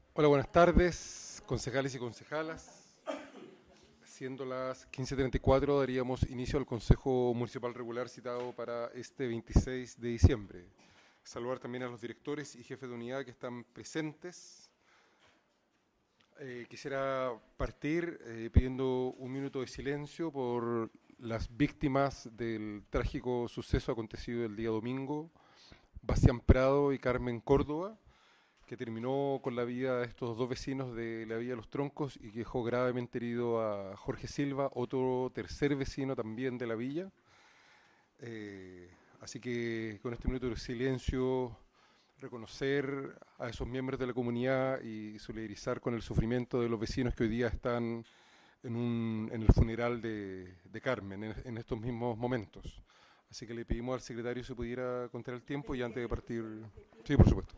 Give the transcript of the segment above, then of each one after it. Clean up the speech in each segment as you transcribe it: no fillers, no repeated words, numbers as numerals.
Hola, buenas tardes, concejales y concejalas. Siendo las 15:34, daríamos inicio al Consejo Municipal Regular citado para este 26 de diciembre. Saludar también a los directores y jefes de unidad que están presentes. Quisiera partir pidiendo un minuto de silencio por las víctimas del trágico suceso acontecido el día domingo, Bastián Prado y Carmen Córdoba, que terminó con la vida de estos dos vecinos de la Villa Los Troncos y que dejó gravemente herido a Jorge Silva, otro tercer vecino también de la villa. Así que con este minuto de silencio, reconocer a esos miembros de la comunidad y solidarizar con el sufrimiento de los vecinos que hoy día están en el funeral de Carmen, en estos mismos momentos. Así que le pedimos al secretario si pudiera contar el tiempo y antes de partir. Sí, por supuesto.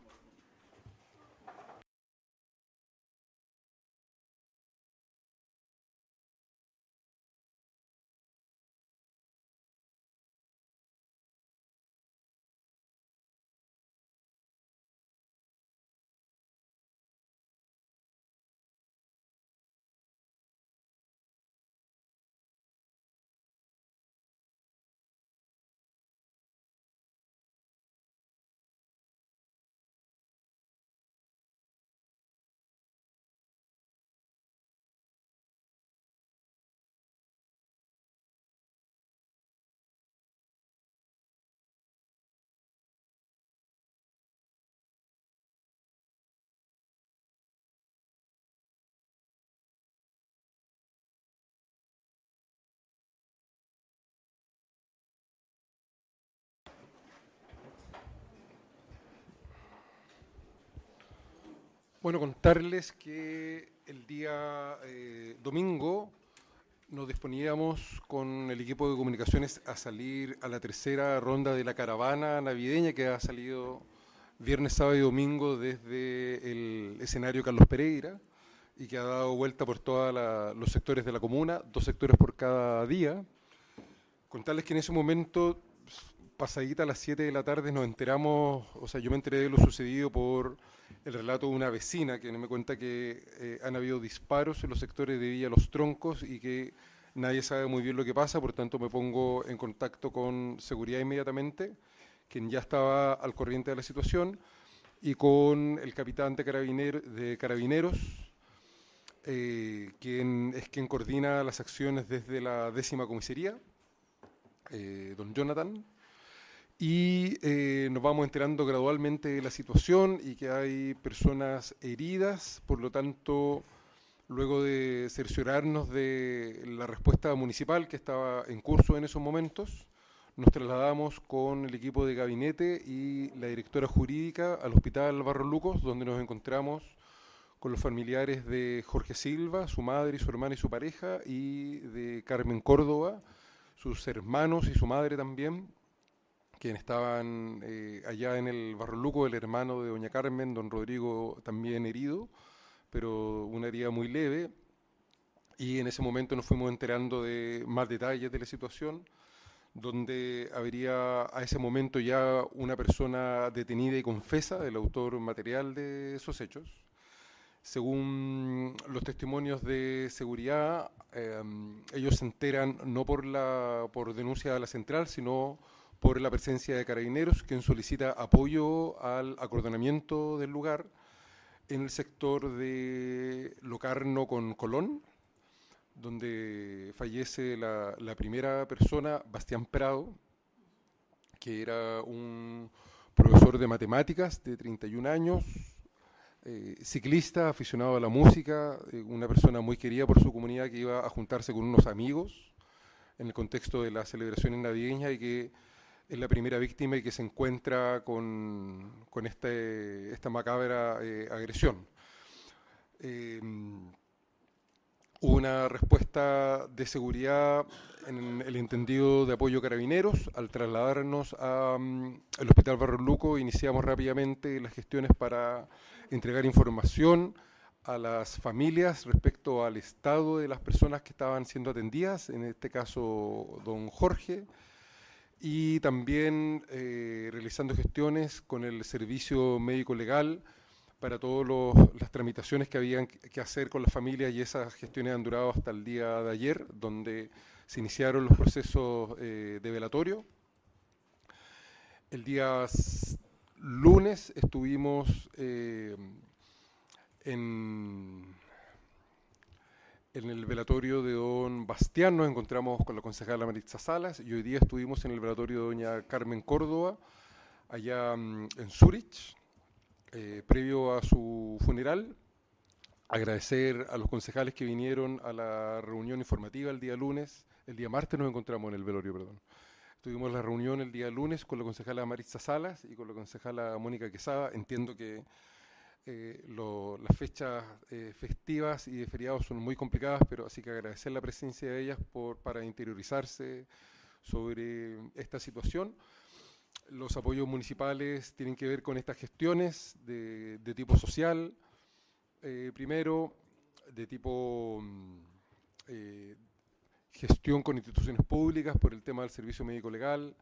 Bueno, contarles que el día domingo nos disponíamos con el equipo de comunicaciones a salir a la tercera ronda de la caravana navideña que ha salido viernes, sábado y domingo desde el escenario Carlos Pereira y que ha dado vuelta por todos los sectores de la comuna, 2 sectores por cada día. Contarles que en ese momento, pasadita a las 7 de la tarde, nos enteramos, o sea, yo me enteré de lo sucedido por el relato de una vecina que me cuenta que han habido disparos en los sectores de Villa Los Troncos y que nadie sabe muy bien lo que pasa, por tanto me pongo en contacto con seguridad inmediatamente, quien ya estaba al corriente de la situación, y con el capitán de carabineros, quien coordina las acciones desde la 10ª comisaría, don Jonathan, y nos vamos enterando gradualmente de la situación y que hay personas heridas, por lo tanto, luego de cerciorarnos de la respuesta municipal que estaba en curso en esos momentos, nos trasladamos con el equipo de gabinete y la directora jurídica al Hospital Barros Lucos, donde nos encontramos con los familiares de Jorge Silva, su madre y su hermana y su pareja, y de Carmen Córdoba, sus hermanos y su madre también, quienes estaban allá en el Barro Luco, el hermano de doña Carmen, don Rodrigo, también herido, pero una herida muy leve. Y en ese momento nos fuimos enterando de más detalles de la situación, donde habría a ese momento ya una persona detenida y confesa, el autor material de esos hechos. Según los testimonios de seguridad, ellos se enteran no por denuncia a la central, sino por la presencia de carabineros, quien solicita apoyo al acordonamiento del lugar en el sector de Locarno con Colón, donde fallece la primera persona, Bastián Prado, que era un profesor de matemáticas de 31 años, ciclista, aficionado a la música, una persona muy querida por su comunidad que iba a juntarse con unos amigos en el contexto de las celebraciones navideñas y que es la primera víctima y que se encuentra con esta macabra agresión. Eh, Hubo una respuesta de seguridad en el entendido de apoyo a carabineros. Al trasladarnos al Hospital Barros Luco, iniciamos rápidamente las gestiones para entregar información a las familias respecto al estado de las personas que estaban siendo atendidas, en este caso don Jorge, y también realizando gestiones con el servicio médico legal para todas las tramitaciones que habían que hacer con las familias, y esas gestiones han durado hasta el día de ayer, donde se iniciaron los procesos de velatorio. El día lunes estuvimos en el velatorio de don Bastián, nos encontramos con la concejala Maritza Salas, y hoy día estuvimos en el velatorio de doña Carmen Córdoba, allá en Zúrich, previo a su funeral. Agradecer a los concejales que vinieron a la reunión informativa el día lunes. El día martes nos encontramos en el velorio, perdón. Tuvimos la reunión el día lunes con la concejala Maritza Salas y con la concejala Mónica Quesada. Entiendo que las fechas festivas y de feriados son muy complicadas, pero así que agradecer la presencia de ellas para interiorizarse sobre esta situación. Los apoyos municipales tienen que ver con estas gestiones de tipo social, primero, de tipo gestión con instituciones públicas por el tema del servicio médico legal,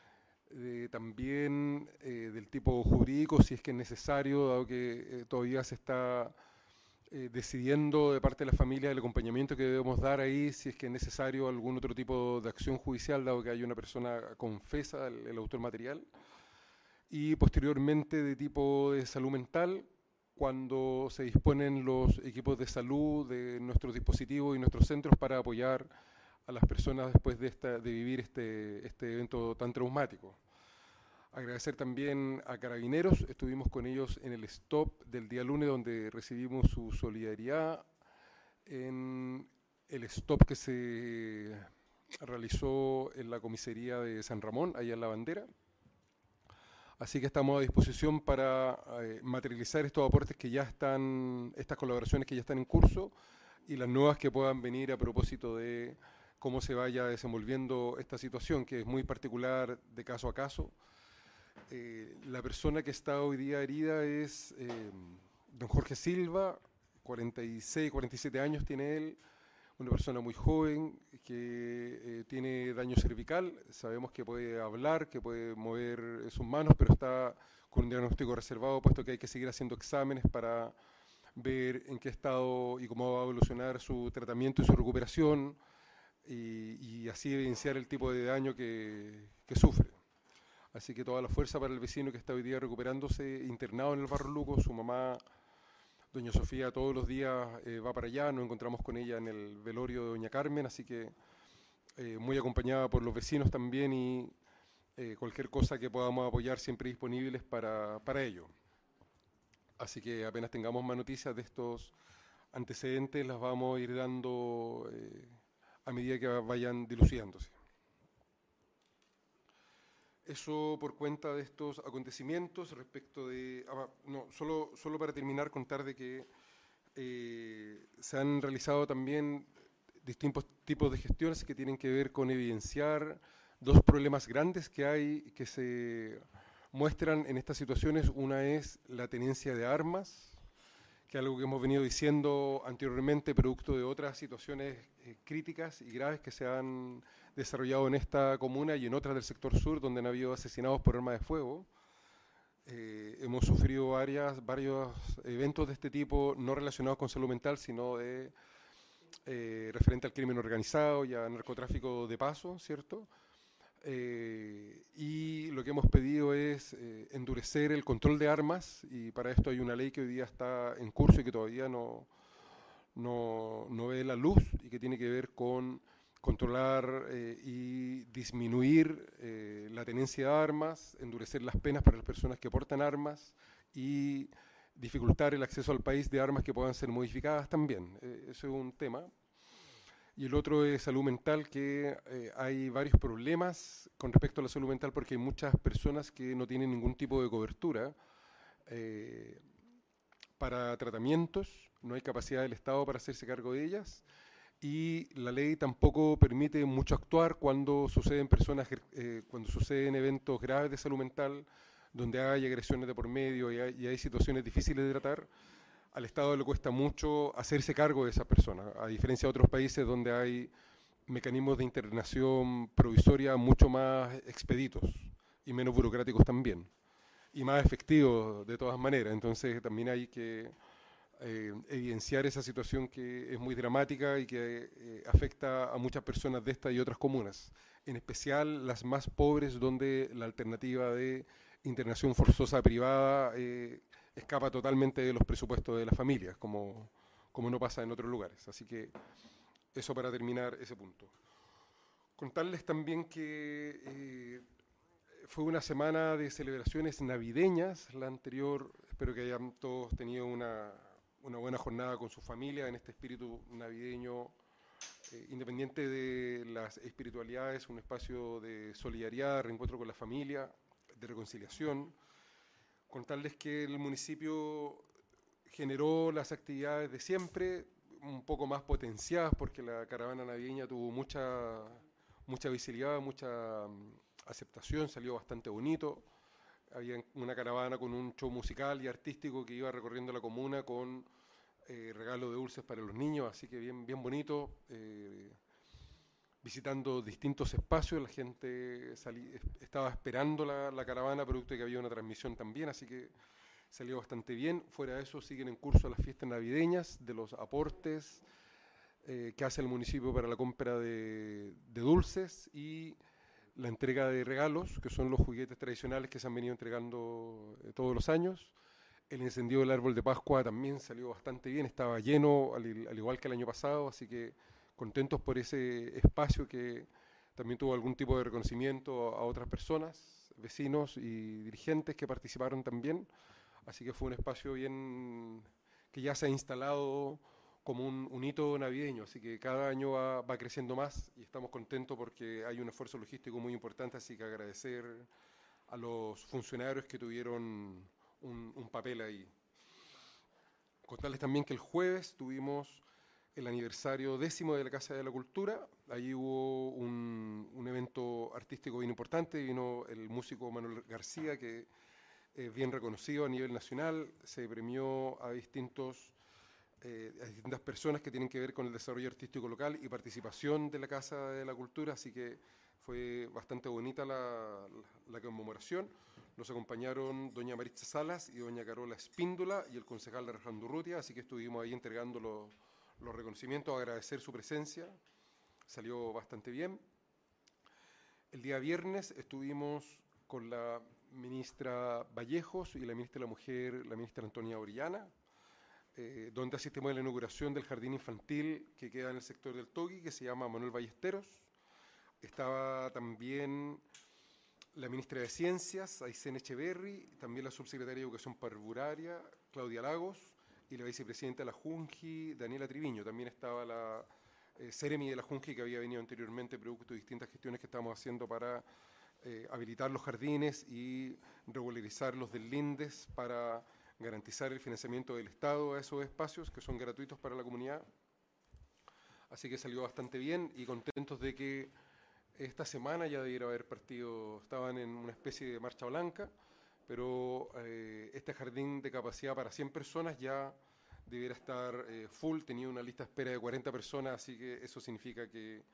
también del tipo jurídico, si es que es necesario, dado que todavía se está decidiendo de parte de la familia el acompañamiento que debemos dar ahí, si es que es necesario algún otro tipo de acción judicial, dado que hay una persona confesa, el autor material, y posteriormente de tipo de salud mental, cuando se disponen los equipos de salud de nuestros dispositivos y nuestros centros para apoyar a las personas después de vivir este evento tan traumático. Agradecer también a Carabineros, estuvimos con ellos en el stop del día lunes, donde recibimos su solidaridad, en el stop que se realizó en la comisaría de San Ramón, allá en La Bandera. Así que estamos a disposición para materializar estos aportes que ya están, estas colaboraciones que ya están en curso, y las nuevas que puedan venir a propósito de cómo se vaya desenvolviendo esta situación, que es muy particular de caso a caso. La persona que está hoy día herida es don Jorge Silva, 46, 47 años tiene él, una persona muy joven que tiene daño cervical. Sabemos que puede hablar, que puede mover sus manos, pero está con un diagnóstico reservado, puesto que hay que seguir haciendo exámenes para ver en qué estado y cómo va a evolucionar su tratamiento y su recuperación, y así evidenciar el tipo de daño que sufre. Así que toda la fuerza para el vecino que está hoy día recuperándose, internado en el Barro Luco. Su mamá, doña Sofía, todos los días va para allá. Nos encontramos con ella en el velorio de doña Carmen, así que muy acompañada por los vecinos también, y cualquier cosa que podamos apoyar siempre disponibles para ello. Así que apenas tengamos más noticias de estos antecedentes, las vamos a ir dando a medida que vayan dilucidándose. Eso por cuenta de estos acontecimientos. Respecto de... solo para terminar, contar de que se han realizado también distintos tipos de gestiones que tienen que ver con evidenciar dos problemas grandes que hay, que se muestran en estas situaciones. Una es la tenencia de armas, que es algo que hemos venido diciendo anteriormente, producto de otras situaciones críticas y graves que se han desarrollado en esta comuna y en otras del sector sur, donde han habido asesinados por arma de fuego. Hemos sufrido varios eventos de este tipo, no relacionados con salud mental, sino referente al crimen organizado y al narcotráfico de paso, ¿cierto? Y lo que hemos pedido es endurecer el control de armas, y para esto hay una ley que hoy día está en curso y que todavía no ve la luz, y que tiene que ver con controlar y disminuir la tenencia de armas, endurecer las penas para las personas que portan armas y dificultar el acceso al país de armas que puedan ser modificadas también. Eso es un tema. Y el otro es salud mental, que hay varios problemas con respecto a la salud mental, porque hay muchas personas que no tienen ningún tipo de cobertura para tratamientos, no hay capacidad del Estado para hacerse cargo de ellas, y la ley tampoco permite mucho actuar cuando suceden cuando suceden eventos graves de salud mental, donde hay agresiones de por medio y hay situaciones difíciles de tratar. Al Estado le cuesta mucho hacerse cargo de esas personas, a diferencia de otros países donde hay mecanismos de internación provisoria mucho más expeditos y menos burocráticos también. y más efectivo de todas maneras. Entonces también hay que evidenciar esa situación que es muy dramática y que afecta a muchas personas de esta y otras comunas, en especial las más pobres, donde la alternativa de internación forzosa privada escapa totalmente de los presupuestos de las familias, como no pasa en otros lugares. Así que eso para terminar ese punto. Contarles también que fue una semana de celebraciones navideñas, la anterior. Espero que hayan todos tenido una buena jornada con su familia en este espíritu navideño, independiente de las espiritualidades, un espacio de solidaridad, de reencuentro con la familia, de reconciliación. Contarles que el municipio generó las actividades de siempre, un poco más potenciadas porque la caravana navideña tuvo mucha visibilidad, mucha aceptación, salió bastante bonito. Había una caravana con un show musical y artístico que iba recorriendo la comuna con regalo de dulces para los niños, así que bien bonito. Visitando distintos espacios, la gente estaba esperando la caravana, producto de que había una transmisión también, así que salió bastante bien. Fuera de eso, siguen en curso las fiestas navideñas, de los aportes que hace el municipio para la compra de dulces y la entrega de regalos, que son los juguetes tradicionales que se han venido entregando todos los años. El encendido del árbol de Pascua también salió bastante bien, estaba lleno, al igual que el año pasado, así que contentos por ese espacio que también tuvo algún tipo de reconocimiento a otras personas, vecinos y dirigentes que participaron también. Así que fue un espacio bien que ya se ha instalado como un hito navideño, así que cada año va creciendo más y estamos contentos porque hay un esfuerzo logístico muy importante, así que agradecer a los funcionarios que tuvieron un papel ahí. Contarles también que el jueves tuvimos el aniversario 10º de la Casa de la Cultura. Allí hubo un evento artístico bien importante, vino el músico Manuel García, que es bien reconocido a nivel nacional, se premió a distintas personas que tienen que ver con el desarrollo artístico local y participación de la Casa de la Cultura, así que fue bastante bonita la conmemoración. Nos acompañaron doña Maritza Salas y doña Carola Espíndola y el concejal Alejandro Urrutia, así que estuvimos ahí entregando los reconocimientos, agradecer su presencia, salió bastante bien. El día viernes estuvimos con la ministra Vallejos y la ministra de la Mujer, la ministra Antonia Orellana, donde asistimos a la inauguración del jardín infantil que queda en el sector del Toqui, que se llama Manuel Ballesteros. Estaba también la ministra de Ciencias, Aysén Echeverri, también la subsecretaria de Educación Parvularia, Claudia Lagos, y la vicepresidenta de la Junji, Daniela Triviño. También estaba la Seremi de la Junji, que había venido anteriormente, producto de distintas gestiones que estábamos haciendo para habilitar los jardines y regularizar los deslindes para garantizar el financiamiento del Estado a esos espacios que son gratuitos para la comunidad. Así que salió bastante bien y contentos de que esta semana ya debiera haber partido, estaban en una especie de marcha blanca, pero este jardín de capacidad para 100 personas ya debiera estar full, tenía una lista de espera de 40 personas, así que eso significa que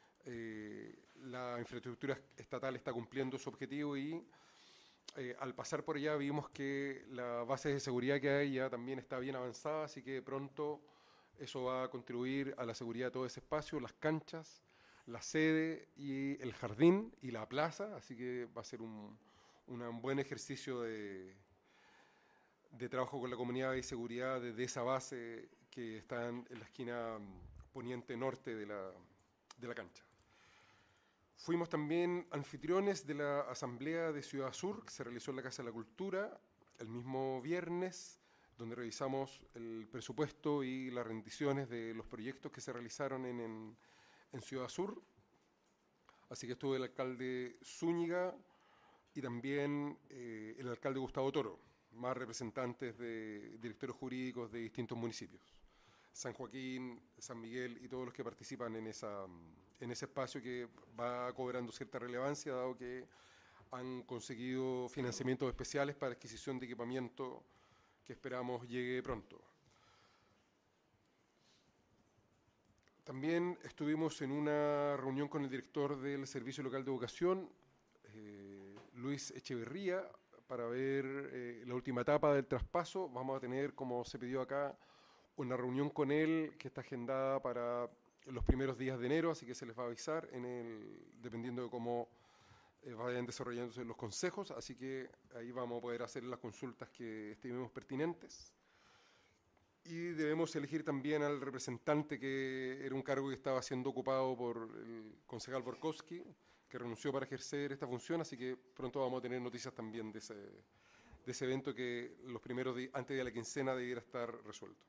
la infraestructura estatal está cumpliendo su objetivo y al pasar por allá vimos que la base de seguridad que hay ya también está bien avanzada, así que pronto eso va a contribuir a la seguridad de todo ese espacio, las canchas, la sede y el jardín y la plaza, así que va a ser un buen ejercicio de trabajo con la comunidad y seguridad desde esa base que está en la esquina poniente norte de la cancha. Fuimos también anfitriones de la Asamblea de Ciudad Sur, que se realizó en la Casa de la Cultura el mismo viernes, donde revisamos el presupuesto y las rendiciones de los proyectos que se realizaron en Ciudad Sur. Así que estuvo el alcalde Zúñiga y también el alcalde Gustavo Toro, más representantes de directores jurídicos de distintos municipios. San Joaquín, San Miguel y todos los que participan en ese espacio que va cobrando cierta relevancia, dado que han conseguido financiamientos especiales para adquisición de equipamiento que esperamos llegue pronto. También estuvimos en una reunión con el director del Servicio Local de Educación, Luis Echeverría, para ver la última etapa del traspaso. Vamos a tener, como se pidió acá, una reunión con él que está agendada para los primeros días de enero, así que se les va a avisar dependiendo de cómo vayan desarrollándose los consejos, así que ahí vamos a poder hacer las consultas que estimemos pertinentes. Y debemos elegir también al representante, que era un cargo que estaba siendo ocupado por el concejal Borkowski, que renunció para ejercer esta función, así que pronto vamos a tener noticias también de ese evento que los primeros días, antes de la quincena, debiera estar resuelto.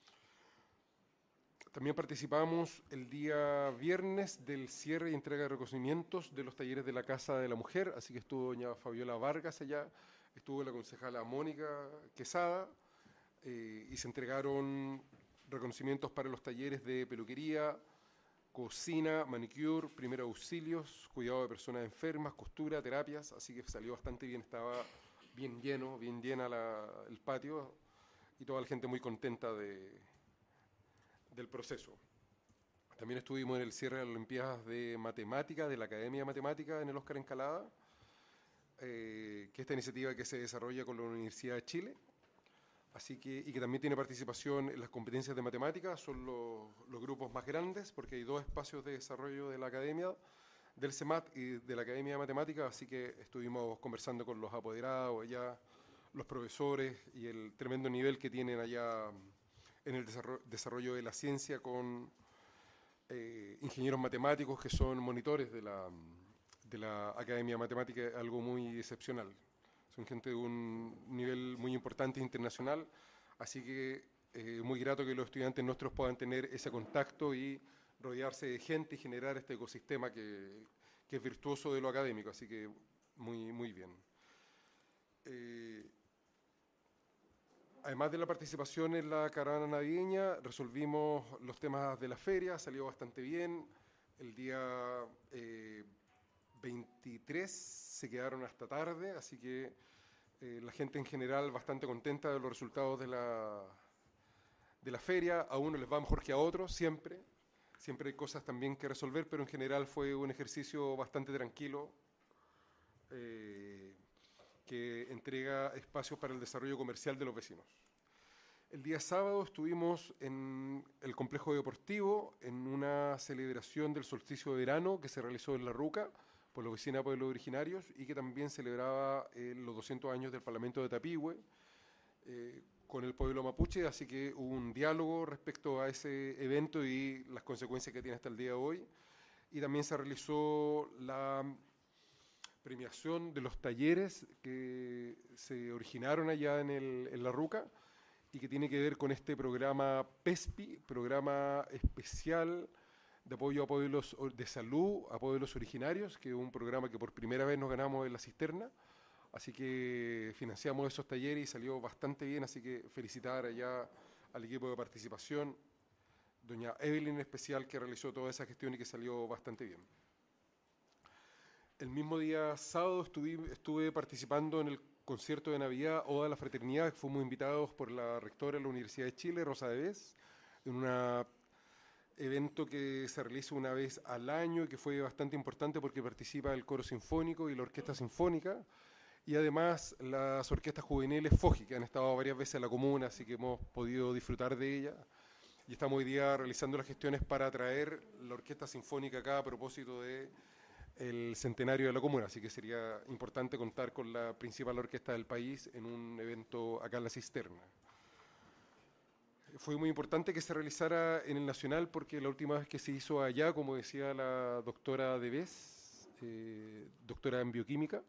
También participamos el día viernes del cierre y entrega de reconocimientos de los talleres de la Casa de la Mujer, así que estuvo doña Fabiola Vargas allá, estuvo la concejala Mónica Quesada, y se entregaron reconocimientos para los talleres de peluquería, cocina, manicure, primeros auxilios, cuidado de personas enfermas, costura, terapias, así que salió bastante bien, estaba bien lleno, bien llena el patio y toda la gente muy contenta del proceso. También estuvimos en el cierre de las Olimpiadas de Matemática, de la Academia de Matemática en el Óscar Encalada, que esta iniciativa que se desarrolla con la Universidad de Chile, y que también tiene participación en las competencias de matemáticas. Son los grupos más grandes, porque hay 2 espacios de desarrollo de la academia, del CEMAT y de la Academia de Matemáticas, así que estuvimos conversando con los apoderados allá, los profesores, y el tremendo nivel que tienen allá en el desarrollo de la ciencia con ingenieros matemáticos que son monitores de la Academia Matemática, algo muy excepcional. Son gente de un nivel muy importante internacional, así que muy grato que los estudiantes nuestros puedan tener ese contacto y rodearse de gente y generar este ecosistema que es virtuoso de lo académico, así que muy, muy bien. Además de la participación en la caravana navideña, resolvimos los temas de la feria, salió bastante bien. El día 23 se quedaron hasta tarde, así que la gente en general bastante contenta de los resultados de la feria. A unos les va mejor que a otros, siempre hay cosas también que resolver, pero en general fue un ejercicio bastante tranquilo, que entrega espacios para el desarrollo comercial de los vecinos. El día sábado estuvimos en el complejo deportivo en una celebración del solsticio de verano que se realizó en La Ruca por la Oficina de Pueblos Originarios y que también celebraba los 200 años del Parlamento de Tapigüe con el pueblo mapuche, así que hubo un diálogo respecto a ese evento y las consecuencias que tiene hasta el día de hoy. Y también se realizó la premiación de los talleres que se originaron allá en La Ruca y que tiene que ver con este programa PESPI, programa especial de apoyo a pueblos de salud, a pueblos originarios, que es un programa que por primera vez nos ganamos en la cisterna, así que financiamos esos talleres y salió bastante bien, así que felicitar allá al equipo de participación, doña Evelyn en especial, que realizó toda esa gestión y que salió bastante bien. El mismo día sábado estuve participando en el concierto de Navidad Oda a la Fraternidad, que fuimos invitados por la rectora de la Universidad de Chile, Rosa de Vez, en un evento que se realiza una vez al año y que fue bastante importante porque participa el coro sinfónico y la orquesta sinfónica, y además las orquestas juveniles FOGI, que han estado varias veces en la comuna, así que hemos podido disfrutar de ella. Y estamos hoy día realizando las gestiones para traer la orquesta sinfónica acá a propósito de el centenario de la comuna, así que sería importante contar con la principal orquesta del país en un evento acá en la cisterna. Fue muy importante que se realizara en el Nacional porque la última vez que se hizo allá, como decía la doctora Debes, doctora en bioquímica,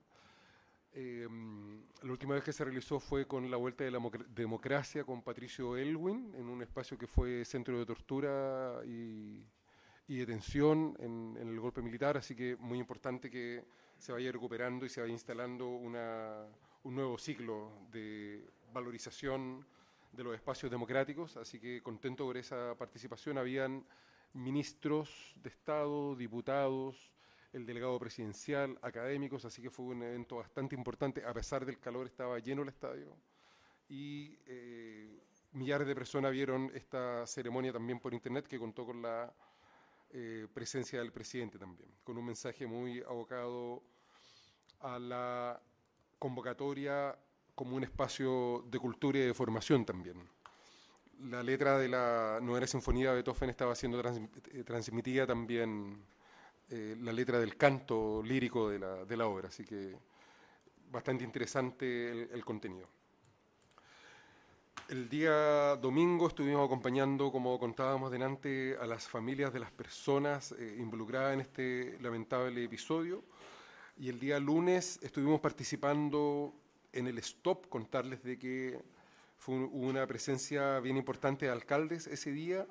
la última vez que se realizó fue con la Vuelta de la Democracia con Patricio Elwin, en un espacio que fue centro de tortura y detención en el golpe militar, así que muy importante que se vaya recuperando y se vaya instalando un nuevo ciclo de valorización de los espacios democráticos, así que contento por esa participación. Habían ministros de Estado, diputados, el delegado presidencial, académicos, así que fue un evento bastante importante. A pesar del calor estaba lleno el estadio y millares de personas vieron esta ceremonia también por internet, que contó con la presencia del presidente también, con un mensaje muy abocado a la convocatoria como un espacio de cultura y de formación también. La letra de la Novena Sinfonía de Beethoven estaba siendo transmitida también, la letra del canto lírico de la obra, así que bastante interesante el contenido. El día domingo estuvimos acompañando, como contábamos delante, a las familias de las personas involucradas en este lamentable episodio, y el día lunes estuvimos participando en el STOP, contarles de que hubo una presencia bien importante de alcaldes ese día.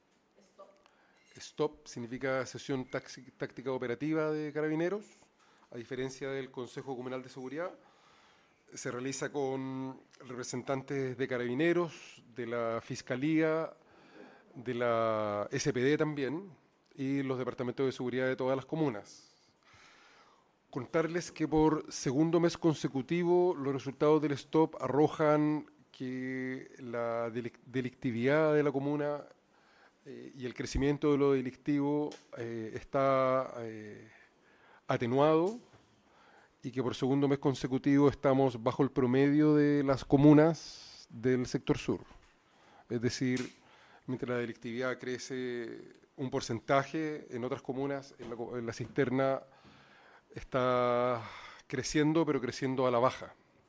STOP significa Sesión Táctica Operativa de Carabineros, a diferencia del Consejo Comunal de Seguridad. Se realiza con representantes de Carabineros, de la Fiscalía, de la SPD también, y los departamentos de seguridad de todas las comunas. Contarles que por segundo mes consecutivo los resultados del STOP arrojan que la delictividad de la comuna y el crecimiento de lo delictivo está atenuado, y que por segundo mes consecutivo estamos bajo el promedio de las comunas del sector sur. Es decir, mientras la delictividad crece un porcentaje, en otras comunas en la cisterna está creciendo, pero creciendo a la baja.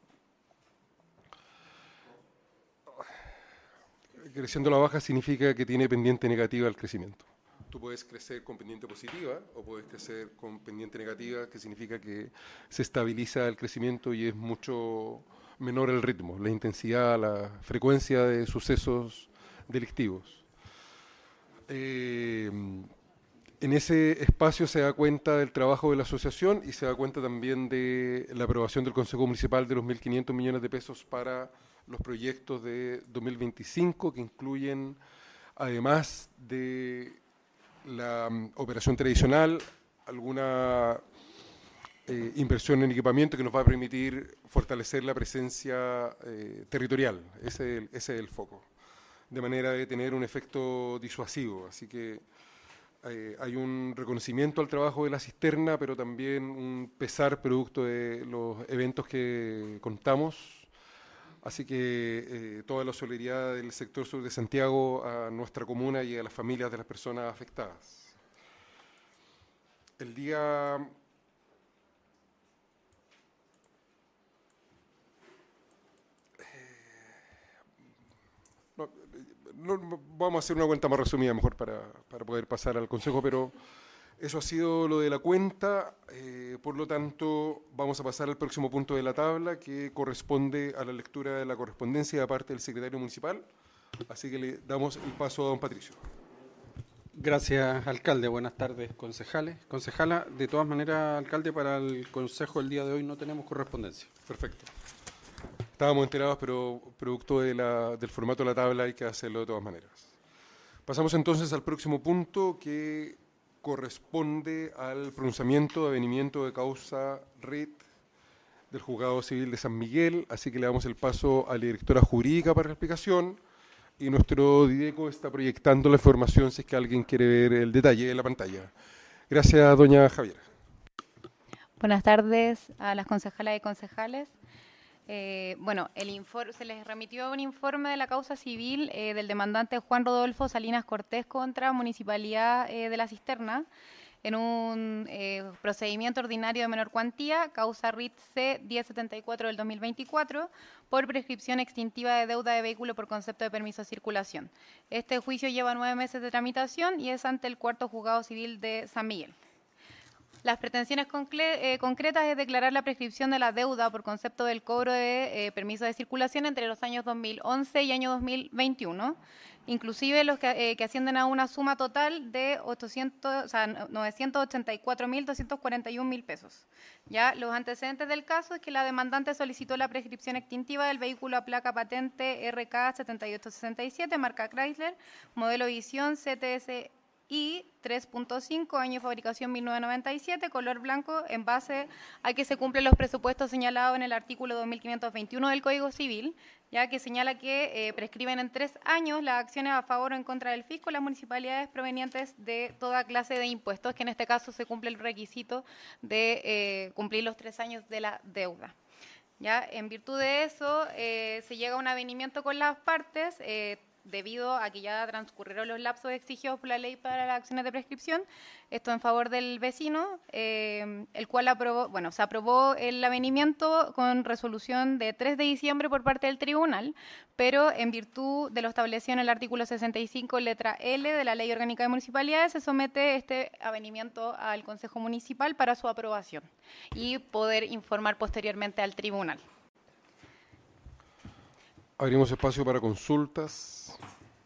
Creciendo a la baja significa que tiene pendiente negativa el crecimiento. Tú puedes crecer con pendiente positiva o puedes crecer con pendiente negativa, que significa que se estabiliza el crecimiento y es mucho menor el ritmo, la intensidad, la frecuencia de sucesos delictivos. En ese espacio se da cuenta del trabajo de la asociación y se da cuenta también de la aprobación del Consejo Municipal de los 1.500 millones de pesos para los proyectos de 2025, que incluyen, además de la operación tradicional, alguna inversión en equipamiento que nos va a permitir fortalecer la presencia territorial. Ese es el foco, de manera de tener un efecto disuasivo. Así que hay un reconocimiento al trabajo de la cisterna, pero también un pesar producto de los eventos que contamos. Así que toda la solidaridad del sector sur de Santiago a nuestra comuna y a las familias de las personas afectadas. El día vamos a hacer una cuenta más resumida mejor para poder pasar al consejo, pero eso ha sido lo de la cuenta. Por lo tanto, vamos a pasar al próximo punto de la tabla, que corresponde a la lectura de la correspondencia de parte del secretario municipal. Así que le damos el paso a don Patricio. Gracias, alcalde. Buenas tardes, concejales. Concejala, de todas maneras, alcalde, para el consejo el día de hoy no tenemos correspondencia. Perfecto. Estábamos enterados, pero producto del formato de la tabla hay que hacerlo de todas maneras. Pasamos entonces al próximo punto, que corresponde al pronunciamiento de avenimiento de causa RIT del Juzgado Civil de San Miguel, así que le damos el paso a la directora jurídica para la explicación, y nuestro Dideco está proyectando la información si es que alguien quiere ver el detalle de la pantalla. Gracias, doña Javiera. Buenas tardes a las concejalas y concejales. Bueno, se les remitió un informe de la causa civil del demandante Juan Rodolfo Salinas Cortés contra Municipalidad de La Cisterna en un procedimiento ordinario de menor cuantía, causa RIT C 1074 del 2024, por prescripción extintiva de deuda de vehículo por concepto de permiso de circulación. Este juicio lleva 9 meses de tramitación y es ante el Cuarto Juzgado Civil de San Miguel. Las pretensiones concretas es declarar la prescripción de la deuda por concepto del cobro de permiso de circulación entre los años 2011 y año 2021, inclusive los que ascienden a una suma total de 984.241.000 pesos. Ya los antecedentes del caso es que la demandante solicitó la prescripción extintiva del vehículo a placa patente RK 7867, marca Chrysler, modelo Visión CTS y 3.5, año de fabricación 1997, color blanco, en base a que se cumplen los presupuestos señalados en el artículo 2521 del Código Civil, ya que señala que prescriben en 3 años las acciones a favor o en contra del fisco las municipalidades provenientes de toda clase de impuestos, que en este caso se cumple el requisito de cumplir los 3 años de la deuda. ¿Ya? En virtud de eso, se llega a un avenimiento con las partes, debido a que ya transcurrieron los lapsos exigidos por la ley para las acciones de prescripción, esto en favor del vecino, el cual aprobó, bueno, se aprobó el avenimiento con resolución de 3 de diciembre por parte del tribunal, pero en virtud de lo establecido en el artículo 65, letra L de la Ley Orgánica de Municipalidades, se somete este avenimiento al Consejo Municipal para su aprobación y poder informar posteriormente al tribunal. Abrimos espacio para consultas.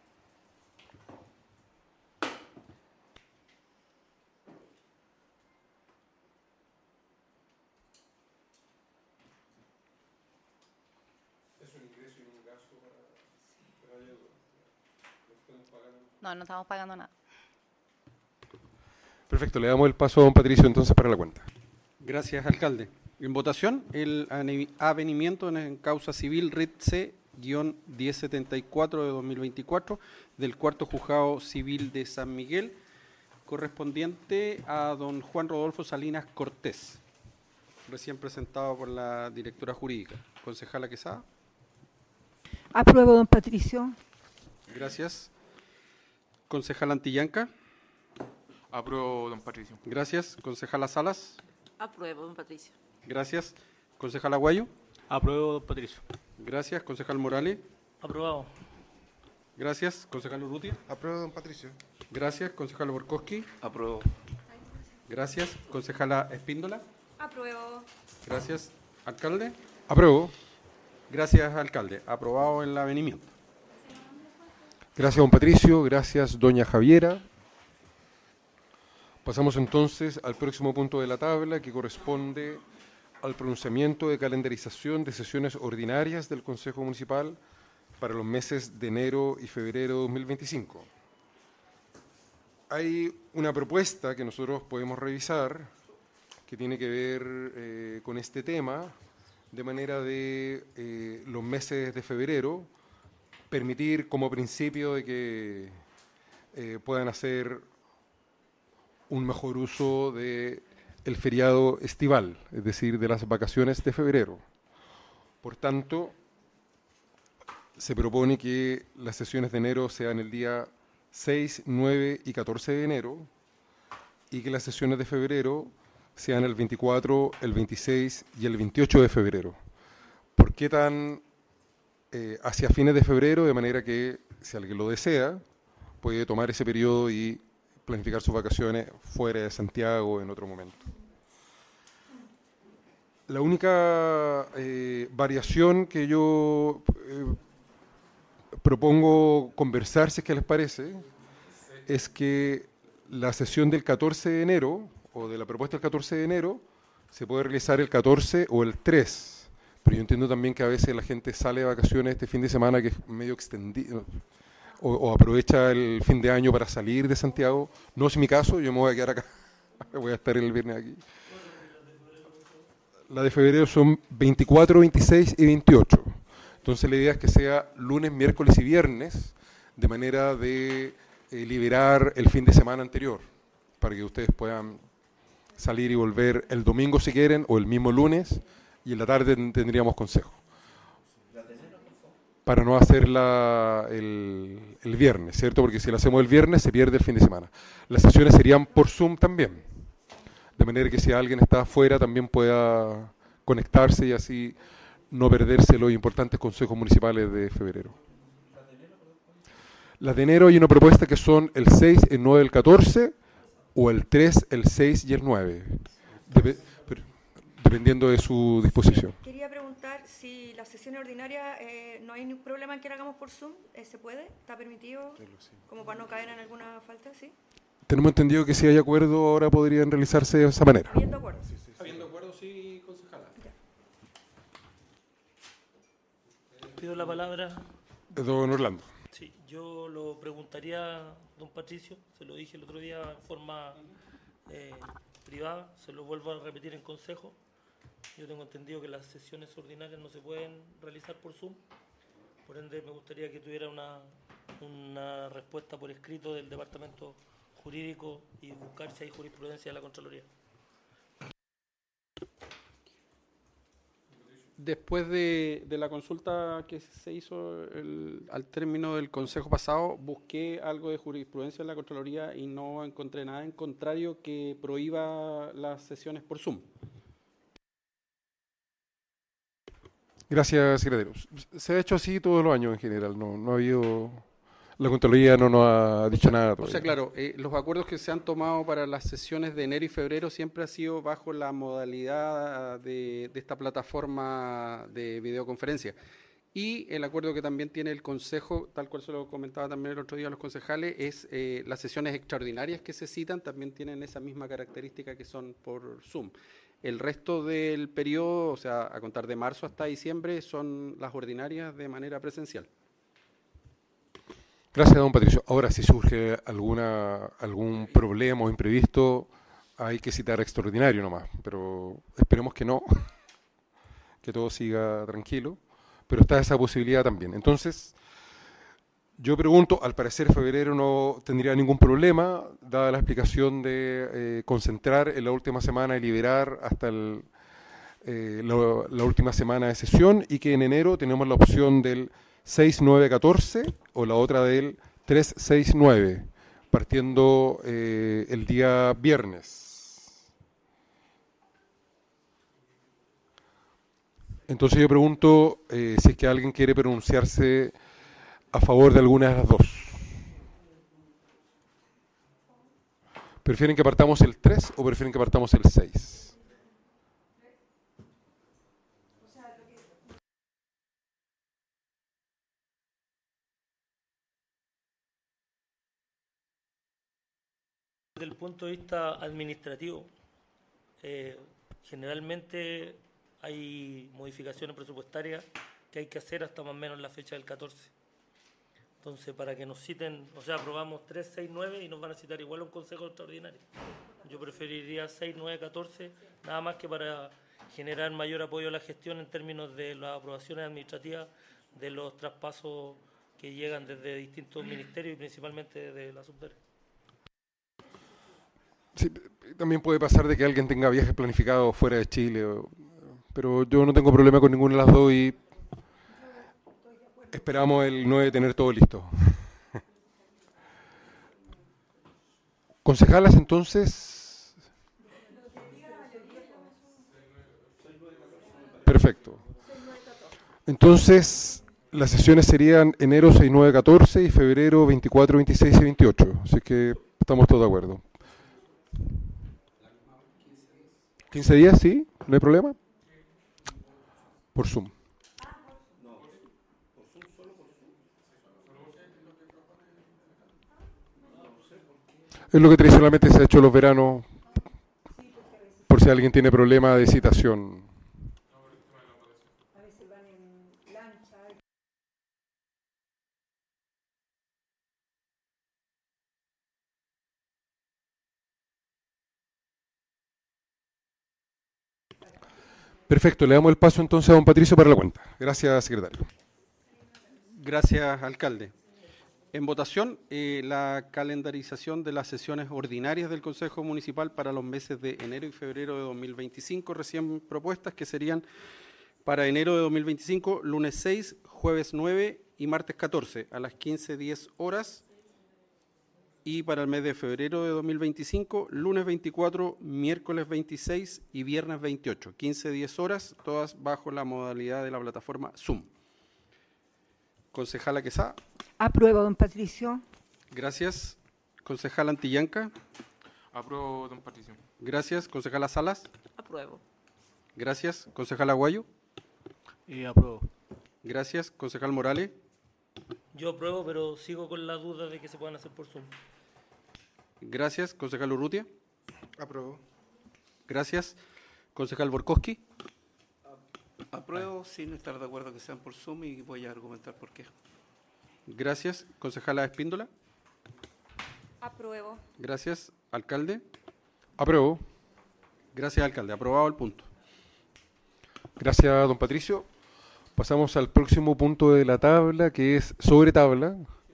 No, no estamos pagando nada. Perfecto, le damos el paso a don Patricio entonces para la cuenta. Gracias, alcalde. En votación, el avenimiento en causa civil RIT C-1074 de 2024 del Cuarto Juzgado Civil de San Miguel, correspondiente a don Juan Rodolfo Salinas Cortés, recién presentado por la directora jurídica. Concejala Quesada. Apruebo, don Patricio. Gracias. Concejala Antillanca. Apruebo, don Patricio. Gracias. Concejala Salas. Apruebo, don Patricio. Gracias. Concejal Aguayo. Apruebo, don Patricio. Gracias. Concejal Morales. Aprobado. Gracias. Concejal Urrutia. Apruebo, don Patricio. Gracias. Concejal Borkowski. Apruebo. Gracias. Concejala Espíndola. Apruebo. Gracias. Alcalde. Apruebo. Gracias, alcalde. Aprobado el avenimiento. Gracias, don Patricio. Gracias, doña Javiera. Pasamos entonces al próximo punto de la tabla, que corresponde al pronunciamiento de calendarización de sesiones ordinarias del Consejo Municipal para los meses de enero y febrero de 2025. Hay una propuesta que nosotros podemos revisar que tiene que ver con este tema, de manera de los meses de febrero, permitir como principio de que puedan hacer un mejor uso del feriado estival, es decir, de las vacaciones de febrero. Por tanto, se propone que las sesiones de enero sean el día 6, 9 y 14 de enero y que las sesiones de febrero sean el 24, el 26 y el 28 de febrero. ¿Por qué tan hacia fines de febrero? De manera que, si alguien lo desea, puede tomar ese periodo y planificar sus vacaciones fuera de Santiago en otro momento. La única variación que yo propongo conversar, si es que les parece, es que la sesión del 14 de enero, o de la propuesta del 14 de enero, se puede realizar el 14 o el 3. Pero yo entiendo también que a veces la gente sale de vacaciones este fin de semana, que es medio extendido, o aprovecha el fin de año para salir de Santiago. No es mi caso, yo me voy a quedar acá. Voy a estar el viernes aquí. La de febrero son 24, 26 y 28. Entonces la idea es que sea lunes, miércoles y viernes, de manera de liberar el fin de semana anterior, para que ustedes puedan salir y volver el domingo si quieren, o el mismo lunes, y en la tarde tendríamos consejo. Para no hacerla el viernes, ¿cierto? Porque si la hacemos el viernes se pierde el fin de semana. Las sesiones serían por Zoom también, de manera que si alguien está afuera también pueda conectarse y así no perderse los importantes consejos municipales de febrero. Las de enero hay una propuesta que son el 6, el 9, el 14, o el 3, el 6 y el 9, dependiendo de su disposición. Quería preguntar si las sesiones ordinarias no hay ningún problema en que la hagamos por Zoom. ¿Se puede? ¿Está permitido? Como para no caer en alguna falta, ¿sí? Tenemos entendido que si hay acuerdo ahora podrían realizarse de esa manera. Habiendo acuerdo. Habiendo acuerdo, sí, concejala. Pido la palabra. Don Orlando. Sí, yo lo preguntaría, don Patricio, se lo dije el otro día en forma privada, se lo vuelvo a repetir en consejo. Yo tengo entendido que las sesiones ordinarias no se pueden realizar por Zoom, por ende me gustaría que tuviera una respuesta por escrito del Departamento Jurídico y buscar si hay jurisprudencia de la Contraloría. Después de la consulta que se hizo al término del consejo pasado, busqué algo de jurisprudencia en la Contraloría y no encontré nada en contrario que prohíba las sesiones por Zoom. Gracias, secretario. Se ha hecho así todos los años en general, no ha habido... La Contraloría no nos ha dicho nada todavía. O sea, claro, los acuerdos que se han tomado para las sesiones de enero y febrero siempre ha sido bajo la modalidad de esta plataforma de videoconferencia. Y el acuerdo que también tiene el Consejo, tal cual se lo comentaba también el otro día a los concejales, es las sesiones extraordinarias que se citan también tienen esa misma característica que son por Zoom. El resto del periodo, o sea, a contar de marzo hasta diciembre, son las ordinarias de manera presencial. Gracias, don Patricio. Ahora, si surge algún problema o imprevisto, hay que citar extraordinario nomás, pero esperemos que no, que todo siga tranquilo, pero está esa posibilidad también. Entonces, yo pregunto, al parecer febrero no tendría ningún problema, dada la explicación de concentrar en la última semana y liberar hasta la última semana de sesión, y que en enero tenemos la opción del 6-9-14 o la otra del 3-6-9, partiendo el día viernes. Entonces yo pregunto si es que alguien quiere pronunciarse a favor de alguna de las dos. ¿Prefieren que partamos el 3 o prefieren que partamos el 6? Desde el punto de vista administrativo, generalmente hay modificaciones presupuestarias que hay que hacer hasta más o menos la fecha del 14. Entonces, para que nos citen, o sea, aprobamos 3, 6, 9 y nos van a citar igual a un consejo extraordinario. Yo preferiría 6, 9, 14, nada más que para generar mayor apoyo a la gestión en términos de las aprobaciones administrativas, de los traspasos que llegan desde distintos ministerios y principalmente de la subdere. Sí, también puede pasar de que alguien tenga viajes planificados fuera de Chile, pero yo no tengo problema con ninguna de las dos y esperamos el 9 tener todo listo. Concejalas, entonces. Perfecto. Entonces, las sesiones serían enero 6, 9, 14 y febrero 24, 26 y 28. Así que estamos todos de acuerdo. 15 días, sí, no hay problema. Por Zoom. Es lo que tradicionalmente se ha hecho los veranos, por si alguien tiene problema de citación. Perfecto, le damos el paso entonces a don Patricio para la cuenta. Gracias, secretario. Gracias, alcalde. En votación, la calendarización de las sesiones ordinarias del Consejo Municipal para los meses de enero y febrero de 2025, recién propuestas, que serían para enero de 2025, lunes 6, jueves 9 y martes 14, a las 15:10 horas. Y para el mes de febrero de 2025, lunes 24, miércoles 26 y viernes 28, 15:10 horas, todas bajo la modalidad de la plataforma Zoom. Concejala Quesada. Apruebo, don Patricio. Gracias. Concejala Antillanca. Apruebo, don Patricio. Gracias. Concejala Salas. Apruebo. Gracias. Concejala Aguayo. Apruebo. Gracias. Concejal Morales. Yo apruebo, pero sigo con la duda de que se puedan hacer por Zoom. Gracias. Concejal Urrutia. Apruebo. Gracias. Concejal Borkowski. Apruebo sin estar de acuerdo que sean por Zoom y voy a argumentar por qué. Gracias. Concejala Espíndola. Apruebo. Gracias. Alcalde. Apruebo. Gracias, alcalde. Aprobado el punto. Gracias, don Patricio. Pasamos al próximo punto de la tabla, que es sobre tabla.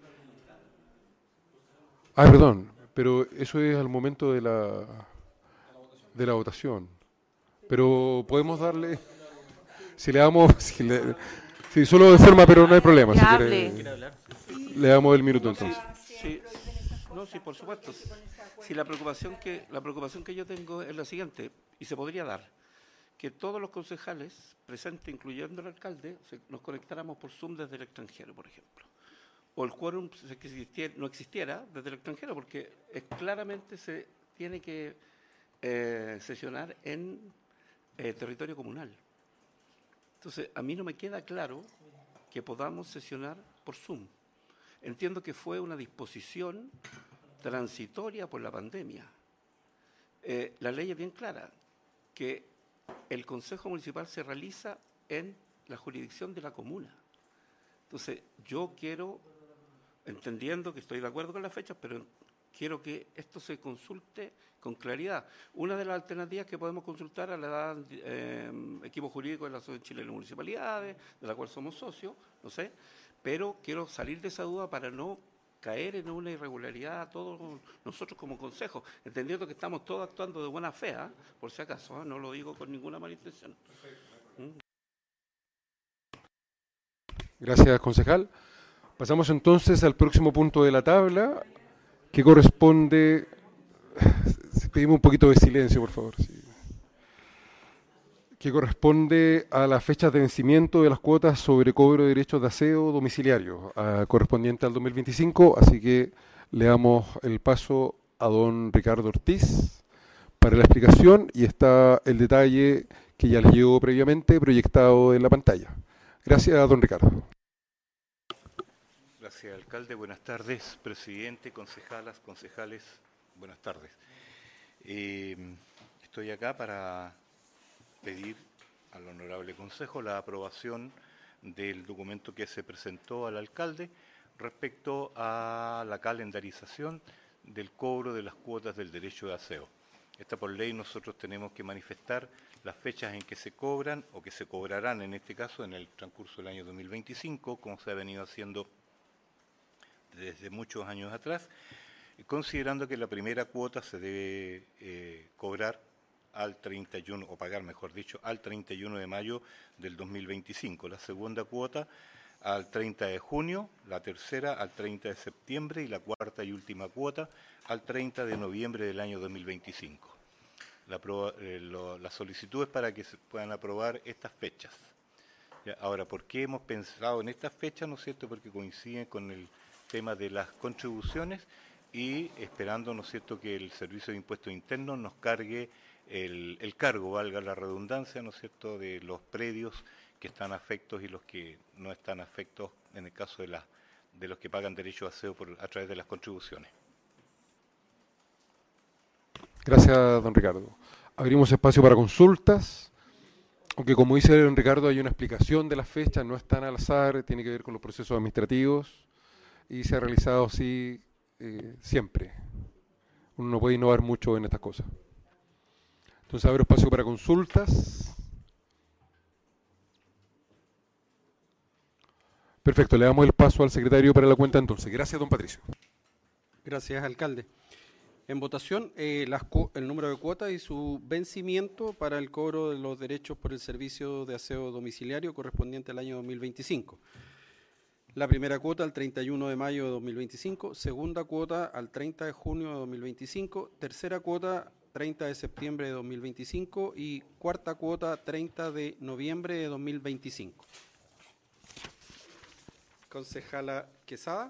Ah, perdón, pero eso es al momento de la votación. Pero podemos darle... Si le damos, si solo de forma, pero no hay problema. Que Si hable. quiere, le damos el minuto entonces. Sí, no, sí, por supuesto. Si la preocupación que yo tengo es la siguiente, y se podría dar, que todos los concejales presentes, incluyendo el alcalde, nos conectáramos por Zoom desde el extranjero, por ejemplo. O el quórum no existiera desde el extranjero, porque claramente se tiene que sesionar en territorio comunal. Entonces, a mí no me queda claro que podamos sesionar por Zoom. Entiendo que fue una disposición transitoria por la pandemia. La ley es bien clara, que el Consejo Municipal se realiza en la jurisdicción de la comuna. Entonces, yo quiero, entendiendo que estoy de acuerdo con las fechas, pero quiero que esto se consulte con claridad. Una de las alternativas que podemos consultar a la edad equipo jurídico de la Asociación Chilena de Municipalidades, de la cual somos socios, no sé, pero quiero salir de esa duda para no caer en una irregularidad todos nosotros como consejo, entendiendo que estamos todos actuando de buena fe, por si acaso, no lo digo con ninguna mala intención. Gracias, concejal. Pasamos entonces al próximo punto de la tabla, que corresponde... Pedimos un poquito de silencio, por favor. Sí. Que corresponde a las fechas de vencimiento de las cuotas sobre cobro de derechos de aseo domiciliario, correspondiente al 2025, así que le damos el paso a don Ricardo Ortiz para la explicación, y está el detalle que ya les llegó previamente proyectado en la pantalla. Gracias, don Ricardo. Gracias, alcalde. Buenas tardes, presidente, concejalas, concejales. Buenas tardes. Estoy acá para pedir al honorable consejo la aprobación del documento que se presentó al alcalde respecto a la calendarización del cobro de las cuotas del derecho de aseo. Esta por ley nosotros tenemos que manifestar las fechas en que se cobran o que se cobrarán en este caso en el transcurso del año 2025, como se ha venido haciendo desde muchos años atrás, considerando que la primera cuota se debe cobrar al 31, o pagar mejor dicho, al 31 de mayo del 2025, la segunda cuota al 30 de junio, la tercera al 30 de septiembre y la cuarta y última cuota al 30 de noviembre del año 2025. La solicitud es para que se puedan aprobar estas fechas. Ahora, ¿por qué hemos pensado en estas fechas? ¿No es cierto? Porque coinciden con el tema de las contribuciones y esperando, ¿no es cierto?, que el Servicio de Impuestos Internos nos cargue el cargo, valga la redundancia, ¿no es cierto?, de los predios que están afectos y los que no están afectos en el caso de los que pagan derecho a aseo a través de las contribuciones. Gracias, don Ricardo. Abrimos espacio para consultas, aunque como dice don Ricardo hay una explicación de las fechas, no es tan al azar, tiene que ver con los procesos administrativos y se ha realizado así siempre. Uno no puede innovar mucho en estas cosas. Entonces abro espacio para consultas. Perfecto, le damos el paso al secretario para la cuenta entonces. Gracias, don Patricio. Gracias, alcalde. En votación, el número de cuotas y su vencimiento para el cobro de los derechos por el servicio de aseo domiciliario correspondiente al año 2025. La primera cuota al 31 de mayo de 2025, segunda cuota al 30 de junio de 2025, tercera cuota 30 de septiembre de 2025 y cuarta cuota 30 de noviembre de 2025. Concejala Quesada.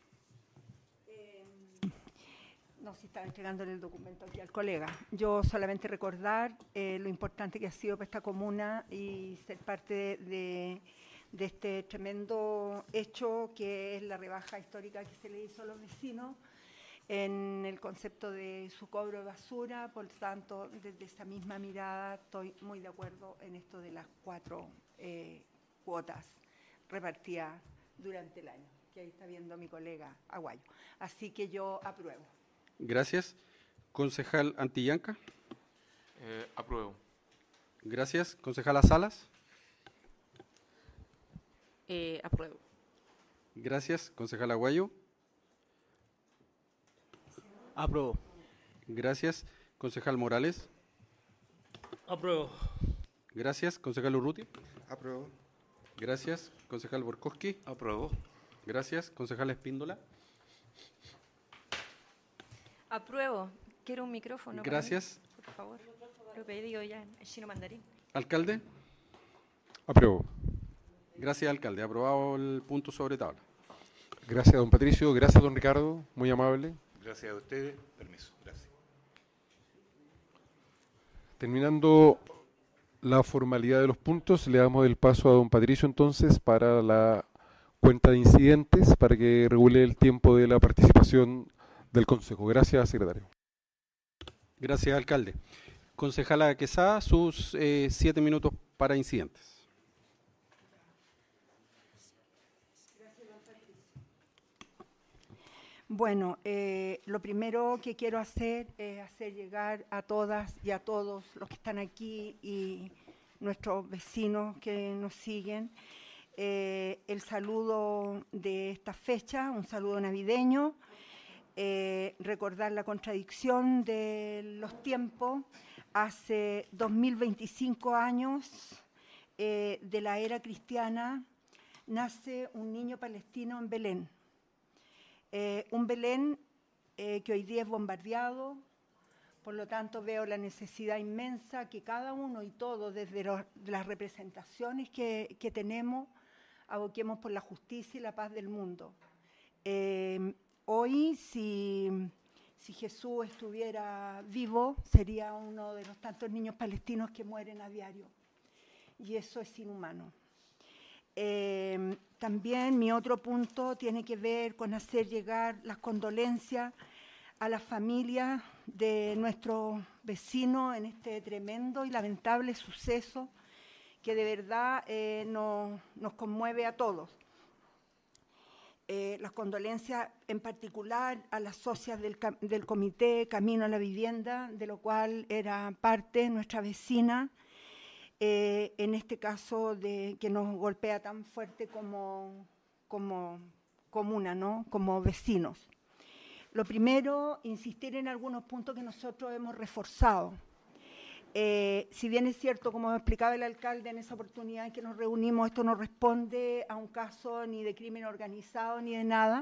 No, si estaba entregándole el documento aquí al colega. Yo solamente recordar lo importante que ha sido para esta comuna y ser parte de este tremendo hecho que es la rebaja histórica que se le hizo a los vecinos en el concepto de su cobro de basura. Por tanto, desde esa misma mirada estoy muy de acuerdo en esto de las 4 cuotas repartidas durante el año, que ahí está viendo mi colega Aguayo. Así que yo apruebo. Gracias. Concejal Antillanca. Apruebo. Gracias. Concejala Salas. Apruebo. Gracias. Concejal Aguayo. Apruebo. Gracias. Concejal Morales. Apruebo. Gracias. Concejal Urrutia. Apruebo. Gracias. Concejal Borkowski. Apruebo. Gracias. Concejal Espíndola. Apruebo. Quiero un micrófono. Gracias. Por favor. Lo he pedido ya en chino mandarín. Alcalde. Apruebo. Gracias, alcalde. Aprobado el punto sobre tabla. Gracias, don Patricio. Gracias, don Ricardo. Muy amable. Gracias a ustedes. Permiso. Gracias. Terminando la formalidad de los puntos, le damos el paso a don Patricio entonces para la cuenta de incidentes, para que regule el tiempo de la participación del Consejo. Gracias, secretario. Gracias, alcalde. Concejala Quesada, sus 7 minutos para incidentes. Bueno, lo primero que quiero hacer es hacer llegar a todas y a todos los que están aquí y nuestros vecinos que nos siguen el saludo de esta fecha, un saludo navideño, recordar la contradicción de los tiempos. Hace 2025 años de la era cristiana nace un niño palestino en Belén. Un Belén que hoy día es bombardeado, por lo tanto veo la necesidad inmensa que cada uno y todos, desde las representaciones que tenemos, aboquemos por la justicia y la paz del mundo. Hoy, si Jesús estuviera vivo, sería uno de los tantos niños palestinos que mueren a diario, y eso es inhumano. También mi otro punto tiene que ver con hacer llegar las condolencias a las familias de nuestros vecinos en este tremendo y lamentable suceso que de verdad nos conmueve a todos. Las condolencias en particular a las socias del Comité Camino a la Vivienda, de lo cual era parte nuestra vecina, en este caso que nos golpea tan fuerte como comuna, ¿no? Como vecinos. Lo primero, insistir en algunos puntos que nosotros hemos reforzado. Si bien es cierto, como explicaba el alcalde en esa oportunidad en que nos reunimos, esto no responde a un caso ni de crimen organizado ni de nada.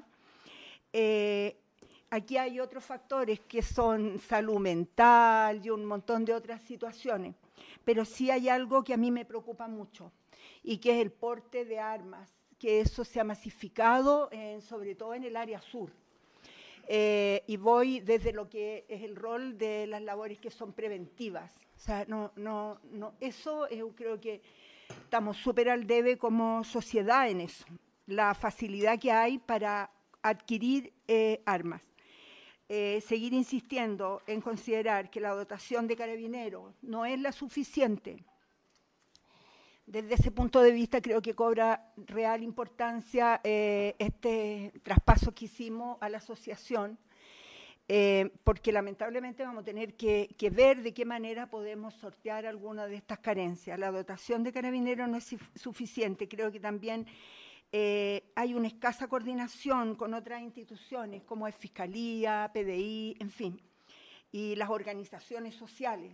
Aquí hay otros factores que son salud mental y un montón de otras situaciones. Pero sí hay algo que a mí me preocupa mucho, y que es el porte de armas, que eso se ha masificado, sobre todo en el área sur. Y voy desde lo que es el rol de las labores que son preventivas. O sea, eso yo creo que estamos súper al debe como sociedad en eso, la facilidad que hay para adquirir armas. Seguir insistiendo en considerar que la dotación de carabineros no es la suficiente. Desde ese punto de vista creo que cobra real importancia este traspaso que hicimos a la asociación, porque lamentablemente vamos a tener que ver de qué manera podemos sortear alguna de estas carencias. La dotación de carabineros no es suficiente, creo que también hay una escasa coordinación con otras instituciones, como es Fiscalía, PDI, en fin, y las organizaciones sociales.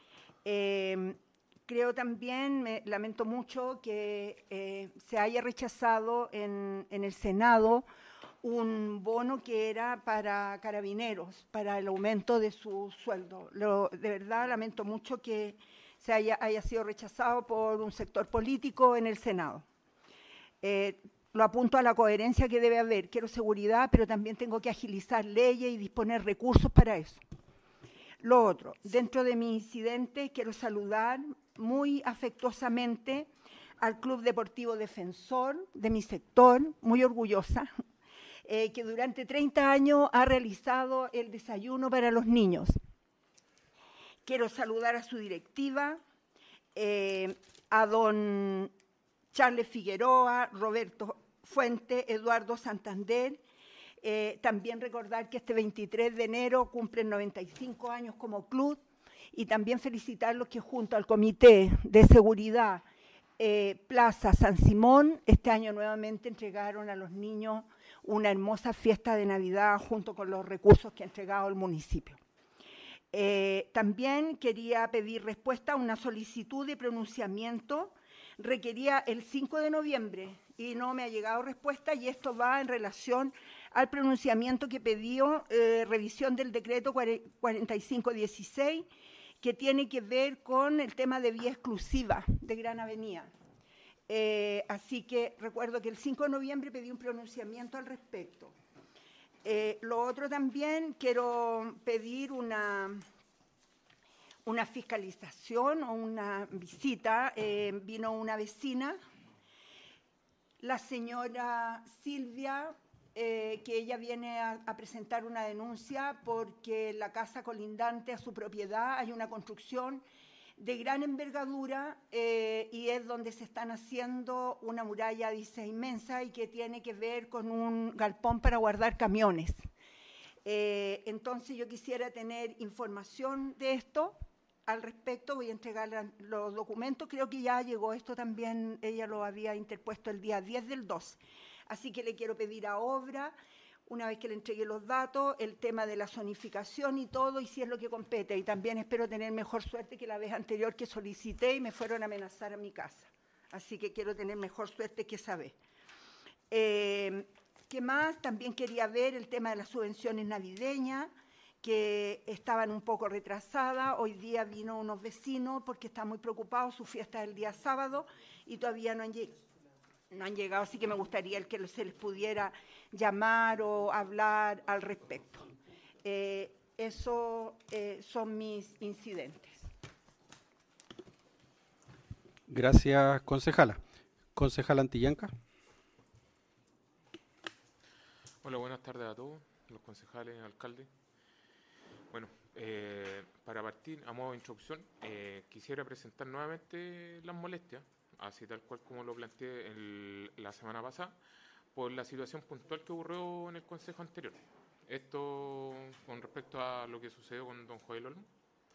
Creo también, me lamento mucho que se haya rechazado en el Senado un bono que era para carabineros, para el aumento de su sueldo. De verdad lamento mucho que se haya sido rechazado por un sector político en el Senado. Lo apunto a la coherencia que debe haber. Quiero seguridad, pero también tengo que agilizar leyes y disponer recursos para eso. Lo otro, dentro de mi incidente, quiero saludar muy afectuosamente al Club Deportivo Defensor de mi sector, muy orgullosa, que durante 30 años ha realizado el desayuno para los niños. Quiero saludar a su directiva, a don Charles Figueroa, Roberto Fuente, Eduardo Santander. También recordar que este 23 de enero cumplen 95 años como club, y también felicitarlos que junto al Comité de Seguridad Plaza San Simón, este año nuevamente entregaron a los niños una hermosa fiesta de Navidad junto con los recursos que ha entregado el municipio. También quería pedir respuesta a una solicitud de pronunciamiento requería el 5 de noviembre y no me ha llegado respuesta, y esto va en relación al pronunciamiento que pidió revisión del decreto 4516, que tiene que ver con el tema de vía exclusiva de Gran Avenida. Así que recuerdo que el 5 de noviembre pedí un pronunciamiento al respecto. Lo otro también, quiero pedir una fiscalización o una visita. Vino una vecina, la señora Silvia, que ella viene a presentar una denuncia porque en la casa colindante a su propiedad hay una construcción de gran envergadura y es donde se están haciendo una muralla, dice, inmensa, y que tiene que ver con un galpón para guardar camiones. Entonces yo quisiera tener información de esto al respecto. Voy a entregar los documentos, creo que ya llegó esto también, ella lo había interpuesto el día 10 del 2. Así que le quiero pedir a obra, una vez que le entregue los datos, el tema de la zonificación y todo, y si es lo que compete. Y también espero tener mejor suerte que la vez anterior que solicité y me fueron a amenazar a mi casa. Así que quiero tener mejor suerte que esa vez. ¿Qué más? También quería ver el tema de las subvenciones navideñas, que estaban un poco retrasadas. Hoy día vino unos vecinos porque están muy preocupados, su fiesta es el día sábado y todavía no han llegado, así que me gustaría que se les pudiera llamar o hablar al respecto. Eso son mis incidentes. Gracias, concejala. Concejala Antillanca. Hola, buenas tardes a todos, los concejales, alcaldes. Bueno, para partir, a modo de introducción, quisiera presentar nuevamente las molestias, así tal cual como lo planteé la semana pasada, por la situación puntual que ocurrió en el consejo anterior. Esto con respecto a lo que sucedió con don Joel Olmo,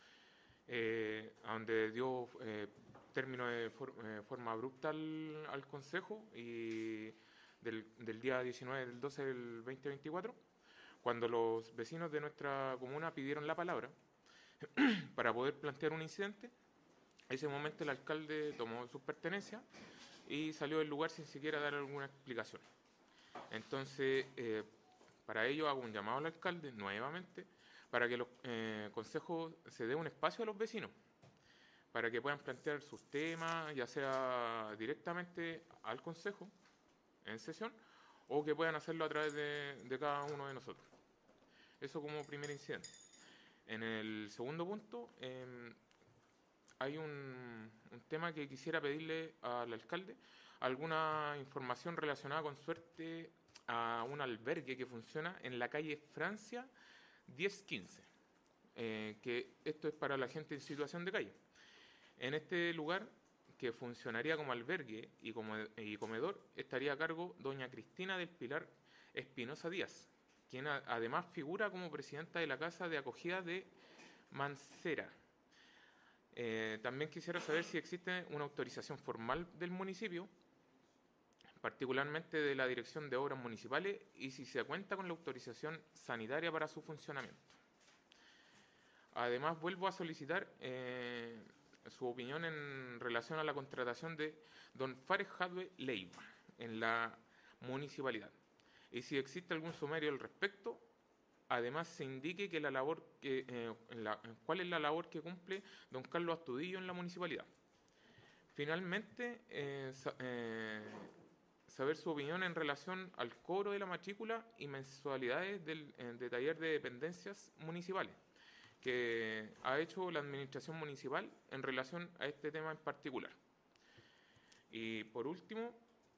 a donde dio término de forma abrupta al consejo y del día 19 del 12 del 2024, cuando los vecinos de nuestra comuna pidieron la palabra para poder plantear un incidente. En ese momento el alcalde tomó sus pertenencias y salió del lugar sin siquiera dar alguna explicación. Entonces, para ello hago un llamado al alcalde nuevamente para que los consejos se dé un espacio a los vecinos, para que puedan plantear sus temas, ya sea directamente al consejo en sesión, o que puedan hacerlo a través de cada uno de nosotros. Eso como primer incidente. En el segundo punto, hay un tema que quisiera pedirle al alcalde, alguna información relacionada con suerte a un albergue que funciona en la calle Francia 1015, que esto es para la gente en situación de calle. En este lugar, que funcionaría como albergue y comedor, estaría a cargo doña Cristina del Pilar Espinosa Díaz, quien además figura como presidenta de la Casa de Acogida de Mancera. También quisiera saber si existe una autorización formal del municipio, particularmente de la Dirección de Obras Municipales, y si se cuenta con la autorización sanitaria para su funcionamiento. Además, vuelvo a solicitar su opinión en relación a la contratación de don Fares Jadwe Leiva en la municipalidad, y si existe algún sumario al respecto. Además, se indique que la labor cuál es la labor que cumple don Carlos Astudillo en la municipalidad. Finalmente, saber su opinión en relación al cobro de la matrícula y mensualidades de taller de dependencias municipales que ha hecho la administración municipal en relación a este tema en particular. Y por último,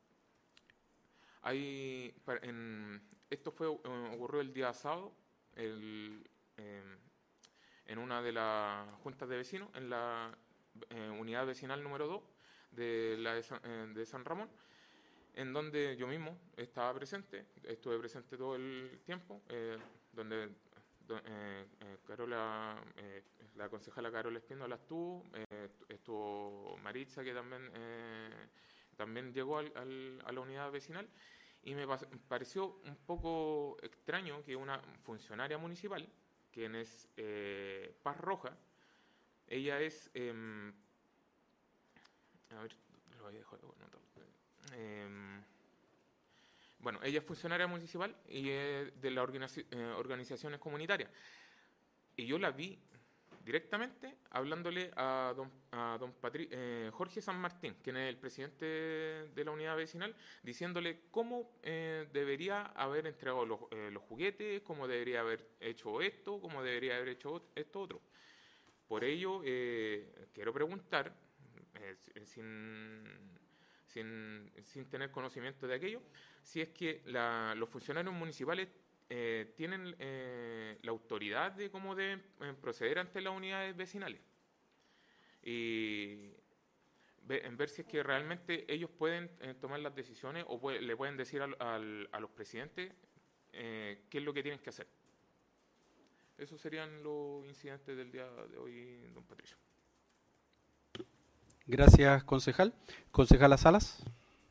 esto ocurrió el día sábado en una de las juntas de vecinos, en la unidad vecinal número 2 de San Ramón, en donde yo mismo estaba presente, estuve presente todo el tiempo, donde Carola, la concejala Carola Espíndola estuvo Maritza, que también llegó a la unidad vecinal, y me pareció un poco extraño que una funcionaria municipal, quien es Paz Roja, ella es, a ver, lo dejo de anotar. Bueno, ella es funcionaria municipal y es de las organizaciones comunitarias. Y yo la vi directamente hablándole a don Jorge San Martín, quien es el presidente de la unidad vecinal, diciéndole cómo debería haber entregado los juguetes, cómo debería haber hecho esto, cómo debería haber hecho esto otro. Por ello, quiero preguntar, sin tener conocimiento de aquello, si es que los funcionarios municipales tienen la autoridad de cómo deben proceder ante las unidades vecinales y en ver si es que realmente ellos pueden tomar las decisiones o le pueden decir a los presidentes qué es lo que tienen que hacer. Esos serían los incidentes del día de hoy, don Patricio. Gracias, concejal. Concejala Salas.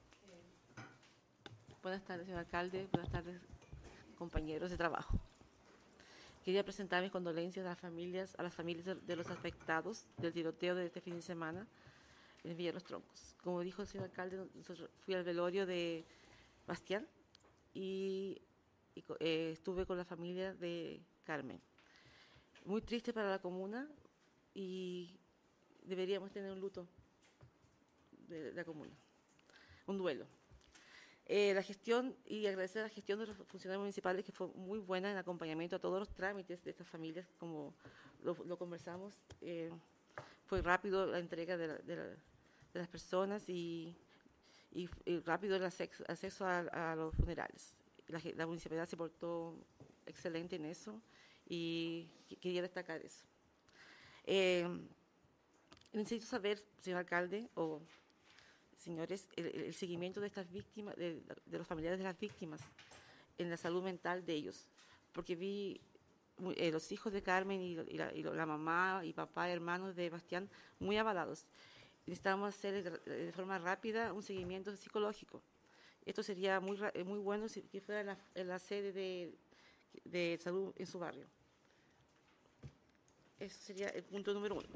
Buenas tardes, señor alcalde. Buenas tardes, compañeros de trabajo. Quería presentar mis condolencias a las familias de los afectados del tiroteo de este fin de semana en Villa Los Troncos. Como dijo el señor alcalde, fui al velorio de Bastián y estuve con la familia de Carmen. Muy triste para la comuna y deberíamos tener un luto de la comuna, un duelo. La gestión, y agradecer la gestión de los funcionarios municipales, que fue muy buena en acompañamiento a todos los trámites de estas familias, como lo conversamos. Fue rápido la entrega de las personas y rápido el acceso a los funerales. La municipalidad se portó excelente en eso y quería destacar eso. Necesito saber, señor alcalde, o señores, el seguimiento de estas víctimas, de los familiares de las víctimas, en la salud mental de ellos, porque vi los hijos de Carmen y la mamá y papá y hermanos de Bastián muy avalados. Necesitamos hacer de forma rápida un seguimiento psicológico. Esto sería muy bueno si que fuera en la sede de salud en su barrio. Eso sería el punto número 1.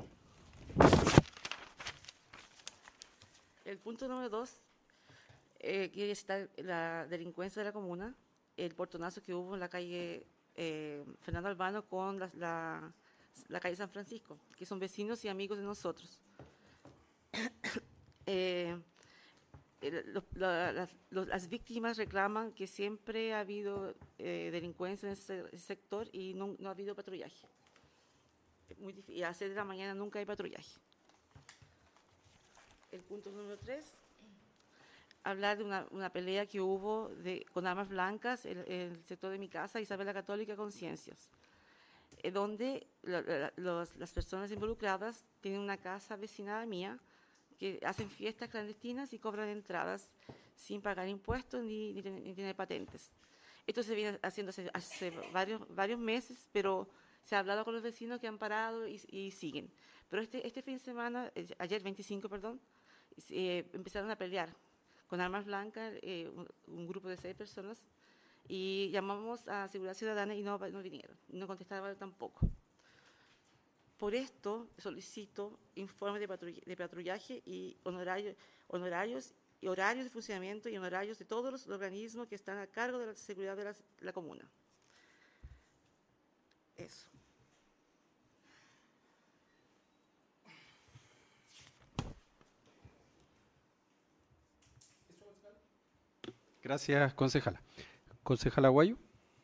El punto número 2, quería citar la delincuencia de la comuna, el portonazo que hubo en la calle Fernando Albano con la calle San Francisco, que son vecinos y amigos de nosotros. Las víctimas reclaman que siempre ha habido delincuencia en ese sector y no ha habido patrullaje. Muy difícil, y a las 6 de la mañana nunca hay patrullaje. El punto número 3, hablar de una pelea que hubo con armas blancas en el sector de mi casa, Isabel la Católica, con Ciencias, donde las personas involucradas tienen una casa vecinada mía que hacen fiestas clandestinas y cobran entradas sin pagar impuestos ni tener patentes. Esto se viene haciendo hace varios meses, pero se ha hablado con los vecinos que han parado y siguen. Pero este fin de semana, ayer 25, empezaron a pelear con armas blancas, un grupo de 6 personas, y llamamos a Seguridad Ciudadana y no vinieron, no contestaban tampoco. Por esto solicito informes de patrullaje y horarios de funcionamiento y honorarios de todos los organismos que están a cargo de la seguridad de la comuna. Eso. Gracias, concejala. Concejala Aguayo.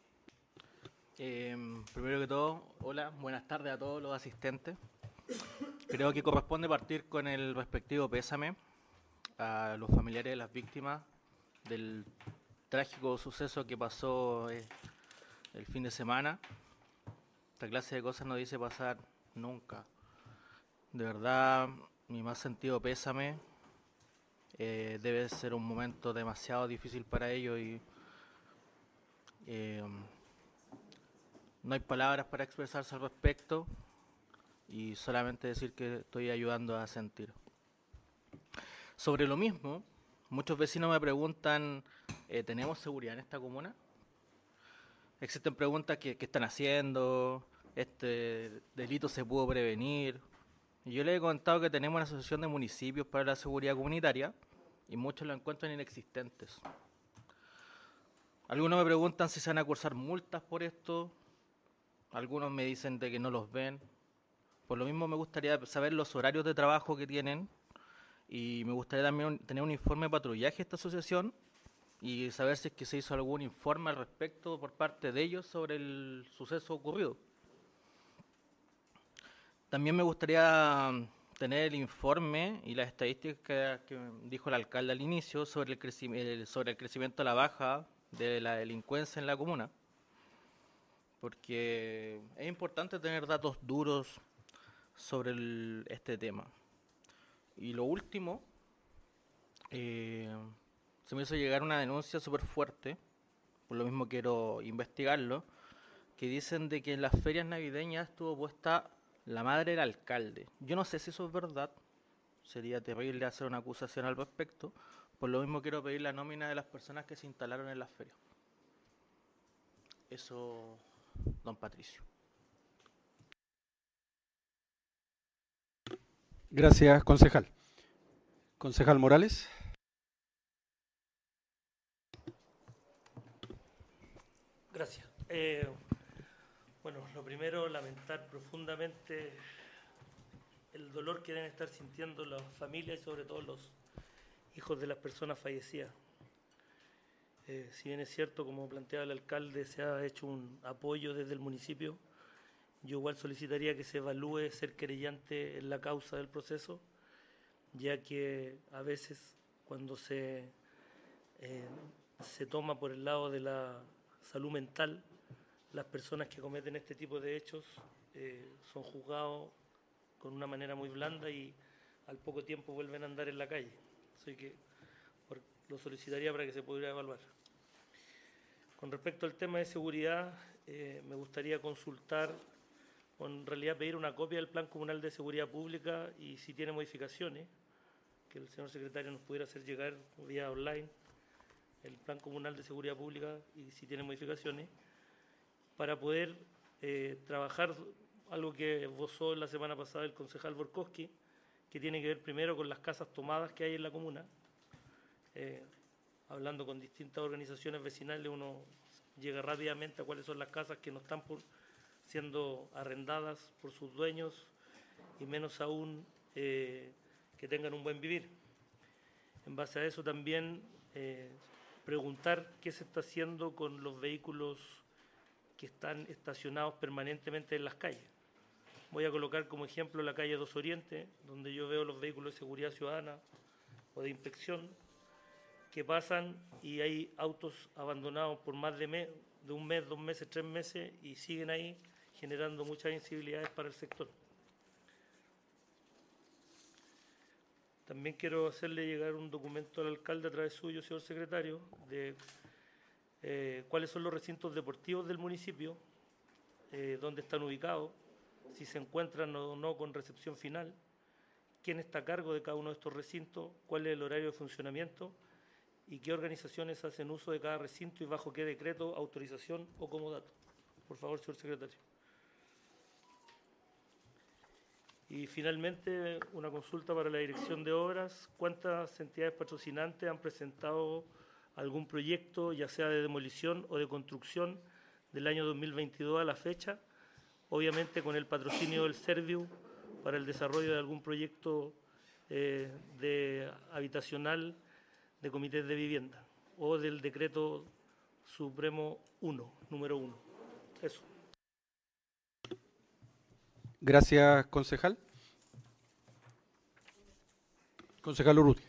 Primero que todo, hola, buenas tardes a todos los asistentes. Creo que corresponde partir con el respectivo pésame a los familiares de las víctimas del trágico suceso que pasó el fin de semana. Esta clase de cosas no dice pasar nunca. De verdad, mi más sentido pésame. Debe ser un momento demasiado difícil para ellos y no hay palabras para expresarse al respecto y solamente decir que estoy ayudando a sentir. Sobre lo mismo, muchos vecinos me preguntan, ¿tenemos seguridad en esta comuna? Existen preguntas que están haciendo, ¿este delito se pudo prevenir? Y yo les he contado que tenemos una asociación de municipios para la seguridad comunitaria y muchos lo encuentran inexistentes. Algunos me preguntan si se van a cursar multas por esto, algunos me dicen de que no los ven. Por lo mismo me gustaría saber los horarios de trabajo que tienen y me gustaría también tener un informe de patrullaje de esta asociación y saber si es que se hizo algún informe al respecto por parte de ellos sobre el suceso ocurrido. También me gustaría tener el informe y las estadísticas que dijo el alcalde al inicio sobre el crecimiento a la baja de la delincuencia en la comuna, porque es importante tener datos duros sobre este tema. Y lo último, se me hizo llegar una denuncia súper fuerte, por lo mismo quiero investigarlo, que dicen de que en las ferias navideñas estuvo puesta la madre del alcalde. Yo no sé si eso es verdad, sería terrible hacer una acusación al respecto, por lo mismo quiero pedir la nómina de las personas que se instalaron en las ferias. Eso, don Patricio. Gracias, concejal. Concejal Morales. Gracias. Bueno, lo primero, lamentar profundamente el dolor que deben estar sintiendo las familias y sobre todo los hijos de las personas fallecidas. Si bien es cierto, como planteaba el alcalde, se ha hecho un apoyo desde el municipio, yo igual solicitaría que se evalúe ser querellante en la causa del proceso, ya que a veces cuando se toma por el lado de la salud mental, las personas que cometen este tipo de hechos son juzgados con una manera muy blanda y al poco tiempo vuelven a andar en la calle. Así que lo solicitaría para que se pudiera evaluar. Con respecto al tema de seguridad, me gustaría consultar, o en realidad pedir una copia del Plan Comunal de Seguridad Pública y si tiene modificaciones, que el señor secretario nos pudiera hacer llegar vía online el Plan Comunal de Seguridad Pública y si tiene modificaciones, para poder trabajar algo que esbozó la semana pasada el concejal Borkowski, que tiene que ver primero con las casas tomadas que hay en la comuna. Hablando con distintas organizaciones vecinales, uno llega rápidamente a cuáles son las casas que no están siendo arrendadas por sus dueños y menos aún que tengan un buen vivir. En base a eso también preguntar qué se está haciendo con los vehículos que están estacionados permanentemente en las calles. Voy a colocar como ejemplo la calle 2 Oriente, donde yo veo los vehículos de seguridad ciudadana o de inspección que pasan y hay autos abandonados por más de un mes, 2 meses, 3 meses y siguen ahí generando muchas incivilidades para el sector. También quiero hacerle llegar un documento al alcalde a través suyo, señor secretario, de cuáles son los recintos deportivos del municipio, dónde están ubicados, si se encuentran o no con recepción final, quién está a cargo de cada uno de estos recintos, cuál es el horario de funcionamiento y qué organizaciones hacen uso de cada recinto y bajo qué decreto, autorización o comodato. Por favor, señor secretario. Y finalmente, una consulta para la dirección de obras. ¿Cuántas entidades patrocinantes han presentado algún proyecto, ya sea de demolición o de construcción, del año 2022 a la fecha? Obviamente con el patrocinio del Serviu para el desarrollo de algún proyecto habitacional de comités de vivienda o del decreto supremo 1, número 1. Eso. Gracias, concejal. Concejal Urrutia.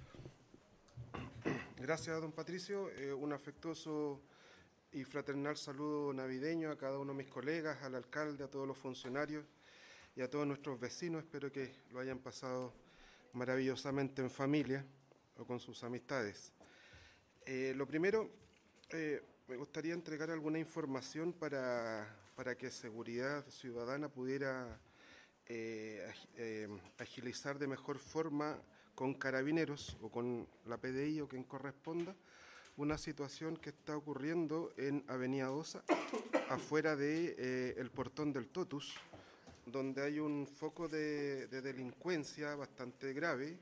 Gracias, don Patricio. Un afectuoso y fraternal saludo navideño a cada uno de mis colegas, al alcalde, a todos los funcionarios y a todos nuestros vecinos. Espero que lo hayan pasado maravillosamente en familia o con sus amistades. Lo primero, me gustaría entregar alguna información para que Seguridad Ciudadana pudiera agilizar de mejor forma con Carabineros o con la PDI o quien corresponda, una situación que está ocurriendo en Avenida Osa, afuera del portón del Totus, donde hay un foco de delincuencia bastante grave,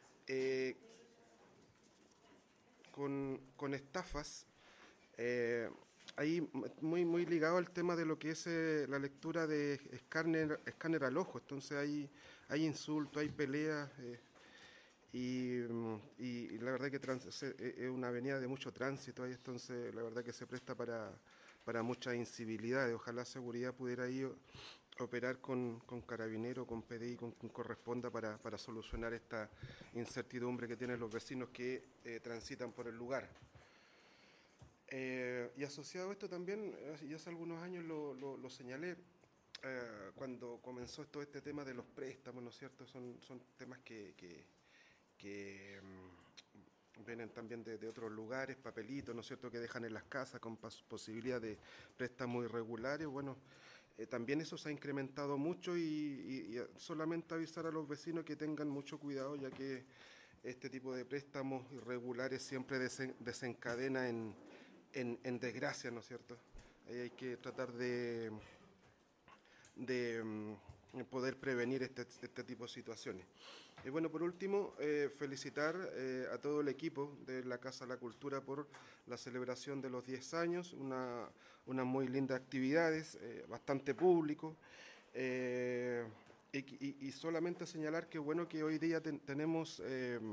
con estafas, ahí muy ligado al tema de lo que es la lectura de escáner al ojo. Entonces hay insultos, hay peleas, y la verdad que es una avenida de mucho tránsito ahí, entonces la verdad que se presta para muchas incivilidades. Ojalá seguridad pudiera ahí operar con Carabinero, con PDI, con quien corresponda para solucionar esta incertidumbre que tienen los vecinos que transitan por el lugar. Y asociado a esto también, ya hace algunos años lo señalé, cuando comenzó todo este tema de los préstamos, ¿no es cierto? Son temas que vienen también de otros lugares, papelitos, ¿no es cierto?, que dejan en las casas con posibilidad de préstamos irregulares. Bueno, también eso se ha incrementado mucho y solamente avisar a los vecinos que tengan mucho cuidado, ya que este tipo de préstamos irregulares siempre desencadena en desgracia, ¿no es cierto? Ahí hay que tratar de poder prevenir este tipo de situaciones. Y bueno, por último, felicitar a todo el equipo de la Casa de la Cultura por la celebración de los 10 años, unas muy lindas actividades, bastante público, y solamente señalar que bueno que hoy día tenemos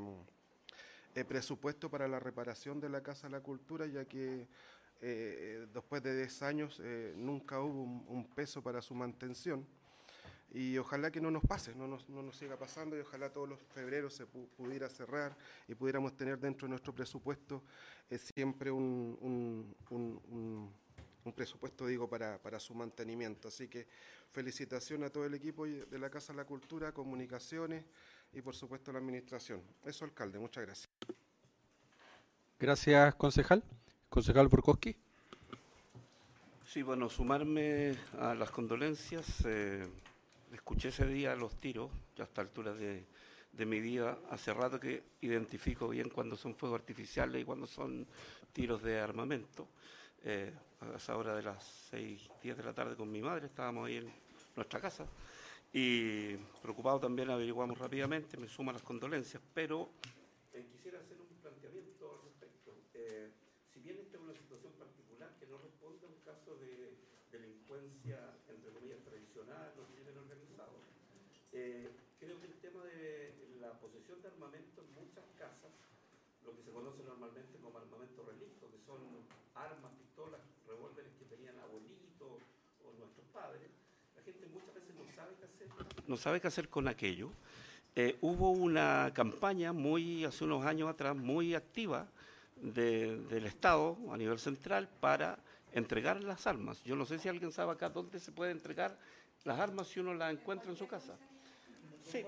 presupuesto para la reparación de la Casa de la Cultura, ya que después de 10 años nunca hubo un peso para su mantención. Y ojalá que no nos pase, no nos siga pasando, y ojalá todos los febreros se pudiera cerrar y pudiéramos tener dentro de nuestro presupuesto siempre un presupuesto, digo, para su mantenimiento. Así que felicitación a todo el equipo de la Casa de la Cultura, Comunicaciones y por supuesto la Administración. Eso, alcalde, muchas gracias. Gracias, concejal. Concejal Burkowski. Sí, bueno, sumarme a las condolencias. Escuché ese día los tiros, ya a esta altura de mi vida. Hace rato que identifico bien cuando son fuegos artificiales y cuando son tiros de armamento. A esa hora de las 6:10 de la tarde con mi madre, estábamos ahí en nuestra casa y preocupado también averiguamos rápidamente, me sumo a las condolencias, pero quisiera hacer un planteamiento al respecto. Si bien esta es una situación particular que no responde a un caso de delincuencia, entre comillas, tradicional o crimen organizado, creo que el tema de la posesión de armamento en muchas casas, lo que se conoce normalmente como armamento relicto, que son armas, pistolas, revólveres que tenían abuelitos o nuestros padres, la gente muchas veces no sabe qué hacer con aquello. Hubo una campaña hace unos años atrás muy activa del Estado a nivel central para entregar las armas. Yo no sé si alguien sabe acá dónde se puede entregar las armas si uno las encuentra en su casa. Sí,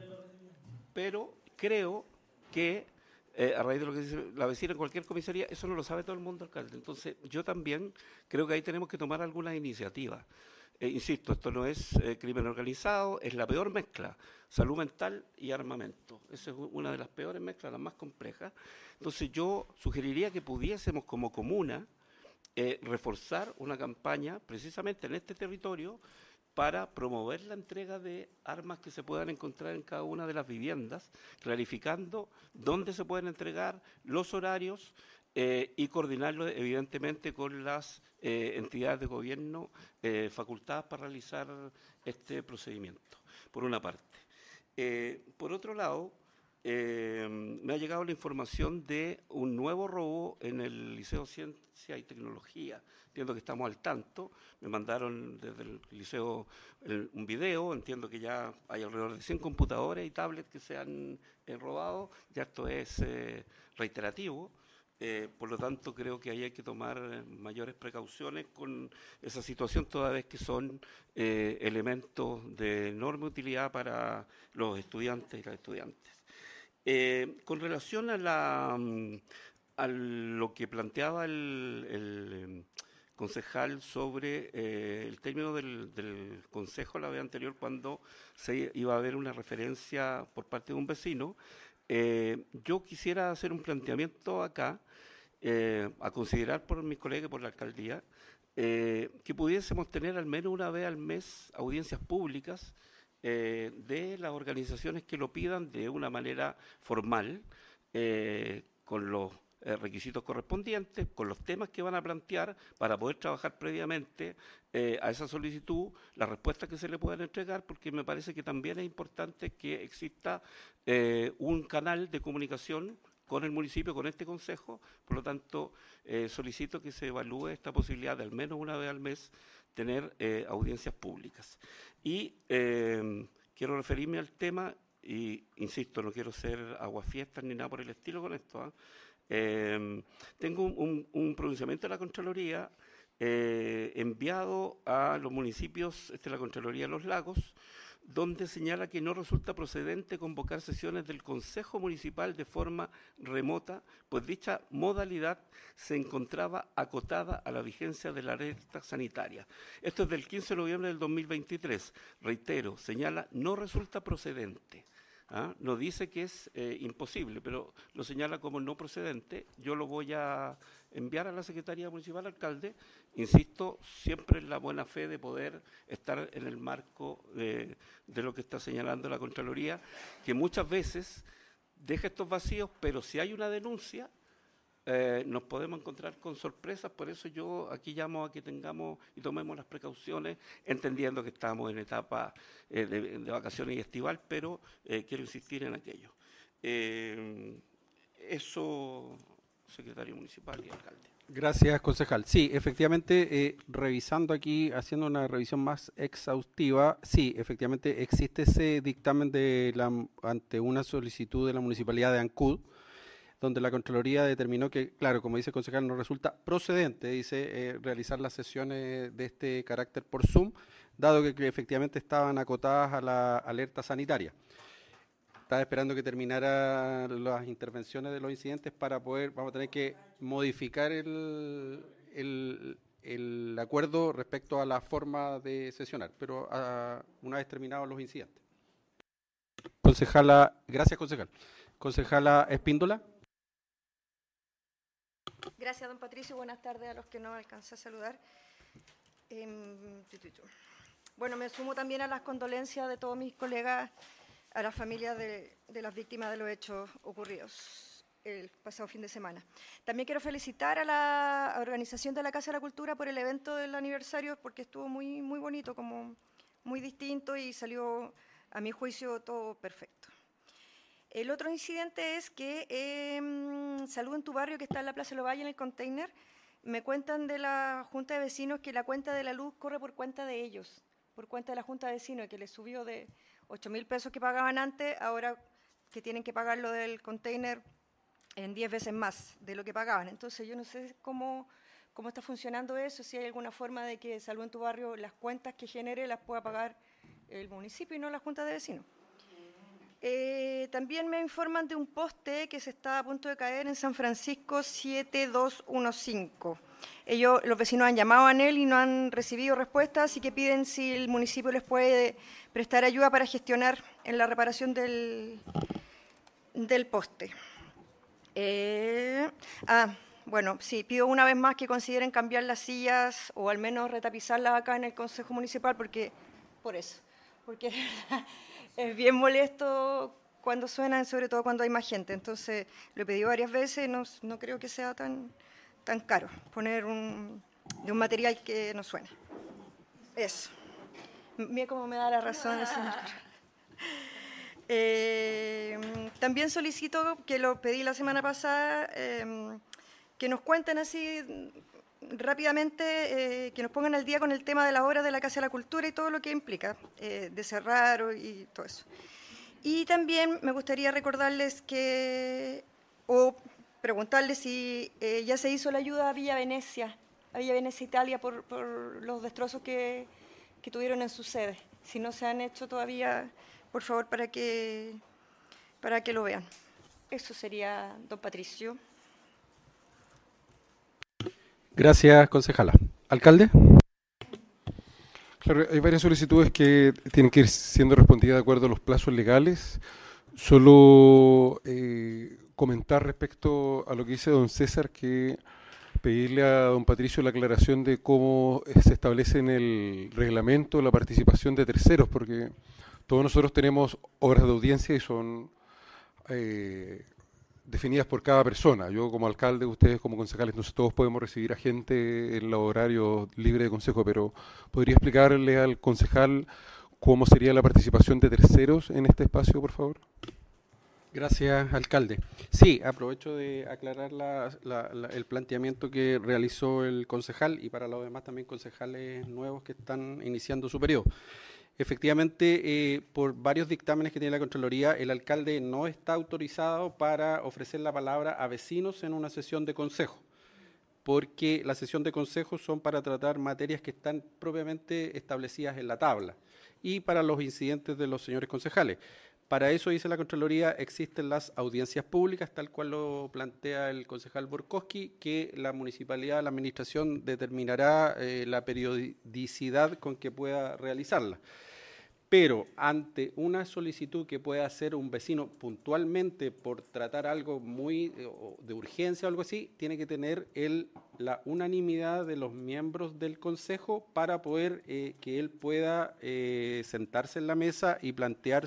pero creo que a raíz de lo que dice la vecina en cualquier comisaría, eso no lo sabe todo el mundo, alcalde. Entonces, yo también creo que ahí tenemos que tomar algunas iniciativas. Insisto, esto no es crimen organizado, es la peor mezcla, salud mental y armamento. Esa es una de las peores mezclas, las más complejas. Entonces, yo sugeriría que pudiésemos como comuna reforzar una campaña precisamente en este territorio para promover la entrega de armas que se puedan encontrar en cada una de las viviendas, clarificando dónde se pueden entregar, los horarios y coordinarlo evidentemente con las entidades de gobierno facultadas para realizar este procedimiento, por una parte. Por otro lado, me ha llegado la información de un nuevo robo en el Liceo Ciencia y Tecnología. Entiendo que estamos al tanto. Me mandaron desde el liceo un video. Entiendo que ya hay alrededor de 100 computadores y tablets que se han robado. Ya esto es reiterativo. Por lo tanto, creo que ahí hay que tomar mayores precauciones con esa situación, toda vez que son elementos de enorme utilidad para los estudiantes y las estudiantes. Con relación a lo que planteaba el concejal sobre el término del consejo la vez anterior, cuando se iba a haber una referencia por parte de un vecino, yo quisiera hacer un planteamiento acá, a considerar por mis colegas y por la alcaldía, que pudiésemos tener al menos una vez al mes audiencias públicas de las organizaciones que lo pidan de una manera formal, con los requisitos correspondientes, con los temas que van a plantear para poder trabajar previamente a esa solicitud, las respuestas que se le puedan entregar, porque me parece que también es importante que exista un canal de comunicación con el municipio, con este consejo. Por lo tanto, solicito que se evalúe esta posibilidad de al menos una vez al mes tener audiencias públicas. Y quiero referirme al tema, y insisto, no quiero ser aguafiestas ni nada por el estilo con esto. Tengo un pronunciamiento de la Contraloría enviado a los municipios de la Contraloría de los Lagos, donde señala que no resulta procedente convocar sesiones del Consejo Municipal de forma remota, pues dicha modalidad se encontraba acotada a la vigencia de la alerta sanitaria. Esto es del 15 de noviembre del 2023. Reitero, señala no resulta procedente. No dice que es imposible, pero lo señala como no procedente. Yo lo voy a enviar a la Secretaría Municipal, alcalde, insisto, siempre en la buena fe de poder estar en el marco de lo que está señalando la Contraloría, que muchas veces deja estos vacíos, pero si hay una denuncia, nos podemos encontrar con sorpresas. Por eso yo aquí llamo a que tengamos y tomemos las precauciones, entendiendo que estamos en etapa de vacaciones y estival, pero quiero insistir en aquello. Eso, secretario municipal y alcalde. Gracias, concejal. Sí, efectivamente, revisando aquí, haciendo una revisión más exhaustiva, sí, efectivamente existe ese dictamen ante una solicitud de la Municipalidad de Ancud, donde la Contraloría determinó que, claro, como dice el concejal, no resulta procedente, dice, realizar las sesiones de este carácter por Zoom, dado que efectivamente estaban acotadas a la alerta sanitaria. Estaba esperando que terminara las intervenciones de los incidentes para poder, vamos a tener que modificar el acuerdo respecto a la forma de sesionar, pero una vez terminados los incidentes. Concejala, gracias, concejal. Concejala Espíndola. Gracias, don Patricio. Buenas tardes a los que no alcancé a saludar. Bueno, me sumo también a las condolencias de todos mis colegas a las familias de las víctimas de los hechos ocurridos el pasado fin de semana. También quiero felicitar a la organización de la Casa de la Cultura por el evento del aniversario, porque estuvo muy, muy bonito, como muy distinto, y salió, a mi juicio, todo perfecto. El otro incidente es que Salud en tu Barrio, que está en la Plaza Lovalle, en el container, me cuentan de la Junta de Vecinos que la cuenta de la luz corre por cuenta de ellos, por cuenta de la Junta de Vecinos, que les subió de 8.000 pesos que pagaban antes, ahora que tienen que pagar lo del container en 10 veces más de lo que pagaban. Entonces yo no sé cómo está funcionando eso, si hay alguna forma de que Salud en tu Barrio las cuentas que genere las pueda pagar el municipio y no la Junta de Vecinos. También me informan de un poste que se está a punto de caer en San Francisco 7215. Los vecinos han llamado a él y no han recibido respuesta, así que piden si el municipio les puede prestar ayuda para gestionar en la reparación del poste. Bueno, sí, pido una vez más que consideren cambiar las sillas o al menos retapizarlas acá en el Consejo Municipal, porque es bien molesto cuando suenan, sobre todo cuando hay más gente. Entonces, lo he pedido varias veces, no creo que sea tan caro poner de un material que no suene. Eso. Mira cómo me da la razón el señor. También solicito, que lo pedí la semana pasada, que nos cuenten así rápidamente, que nos pongan al día con el tema de las obras de la Casa de la Cultura y todo lo que implica, de cerrar y todo eso. Y también me gustaría recordarles o preguntarles si ya se hizo la ayuda a Villa Venecia Italia, por los destrozos que tuvieron en su sede. Si no se han hecho todavía, por favor, para que lo vean. Eso sería, don Patricio. Gracias, concejala. ¿Alcalde? Claro, hay varias solicitudes que tienen que ir siendo respondidas de acuerdo a los plazos legales. Solo comentar respecto a lo que dice don César, que pedirle a don Patricio la aclaración de cómo se establece en el reglamento la participación de terceros, porque todos nosotros tenemos horas de audiencia y son definidas por cada persona. Yo como alcalde, ustedes como concejales, entonces todos podemos recibir a gente en los horarios libres de consejo, pero ¿podría explicarle al concejal cómo sería la participación de terceros en este espacio, por favor? Gracias, alcalde. Sí, aprovecho de aclarar el planteamiento que realizó el concejal y para los demás también concejales nuevos que están iniciando su periodo. Efectivamente, por varios dictámenes que tiene la Contraloría, el alcalde no está autorizado para ofrecer la palabra a vecinos en una sesión de consejo, porque la sesión de consejo son para tratar materias que están propiamente establecidas en la tabla y para los incidentes de los señores concejales. Para eso, dice la Contraloría, existen las audiencias públicas, tal cual lo plantea el concejal Borkowski, que la municipalidad, la administración determinará la periodicidad con que pueda realizarla. Pero ante una solicitud que pueda hacer un vecino puntualmente por tratar algo muy de urgencia o algo así, tiene que tener la unanimidad de los miembros del consejo para poder que él pueda sentarse en la mesa y plantear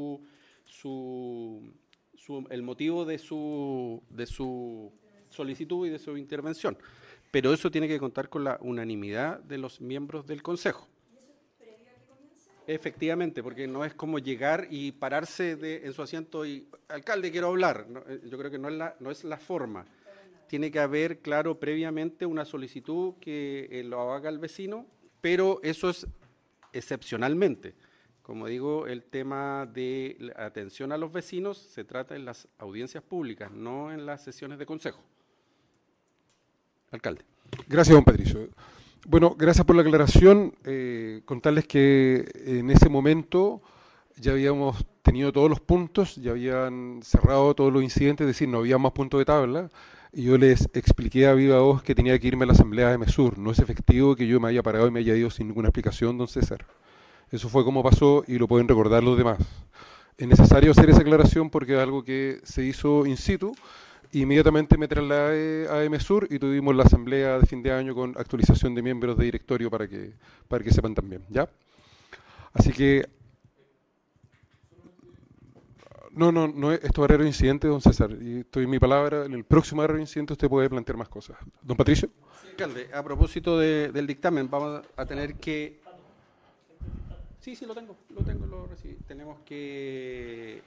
el motivo de su solicitud y de su intervención. Pero eso tiene que contar con la unanimidad de los miembros del consejo. Efectivamente, porque no es como llegar y pararse en su asiento y, alcalde, quiero hablar. No, yo creo que no es la forma. Tiene que haber, claro, previamente una solicitud que lo haga el vecino, pero eso es excepcionalmente. Como digo, el tema de la atención a los vecinos se trata en las audiencias públicas, no en las sesiones de consejo. Alcalde. Gracias, don Patricio. Bueno, gracias por la aclaración. Contarles que en ese momento ya habíamos tenido todos los puntos, ya habían cerrado todos los incidentes, es decir, no había más puntos de tabla, y yo les expliqué a viva voz que tenía que irme a la asamblea de Mesur. No es efectivo que yo me haya parado y me haya ido sin ninguna explicación, don César. Eso fue como pasó y lo pueden recordar los demás. Es necesario hacer esa aclaración porque es algo que se hizo in situ. Inmediatamente me trasladé a Mesur y tuvimos la asamblea de fin de año con actualización de miembros de directorio para que sepan también, ¿ya? Así que no esto va a haber incidente, don César, y estoy en mi palabra, en el próximo incidente usted puede plantear más cosas. Don Patricio. Sí, alcalde, a propósito del dictamen, vamos a tener que... Sí, lo tengo, lo recibí. Tenemos que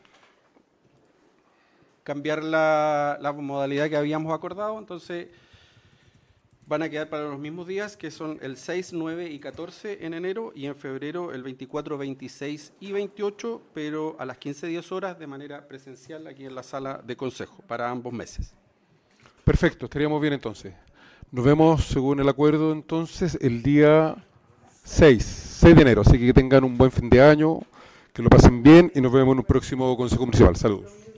cambiar la modalidad que habíamos acordado, entonces van a quedar para los mismos días, que son el 6, 9 y 14 en enero, y en febrero el 24, 26 y 28, pero a las 15:10 horas de manera presencial aquí en la sala de consejo, para ambos meses. Perfecto, estaríamos bien entonces. Nos vemos, según el acuerdo, entonces, el día 6 de enero, así que tengan un buen fin de año, que lo pasen bien y nos vemos en un próximo Consejo Municipal. Saludos.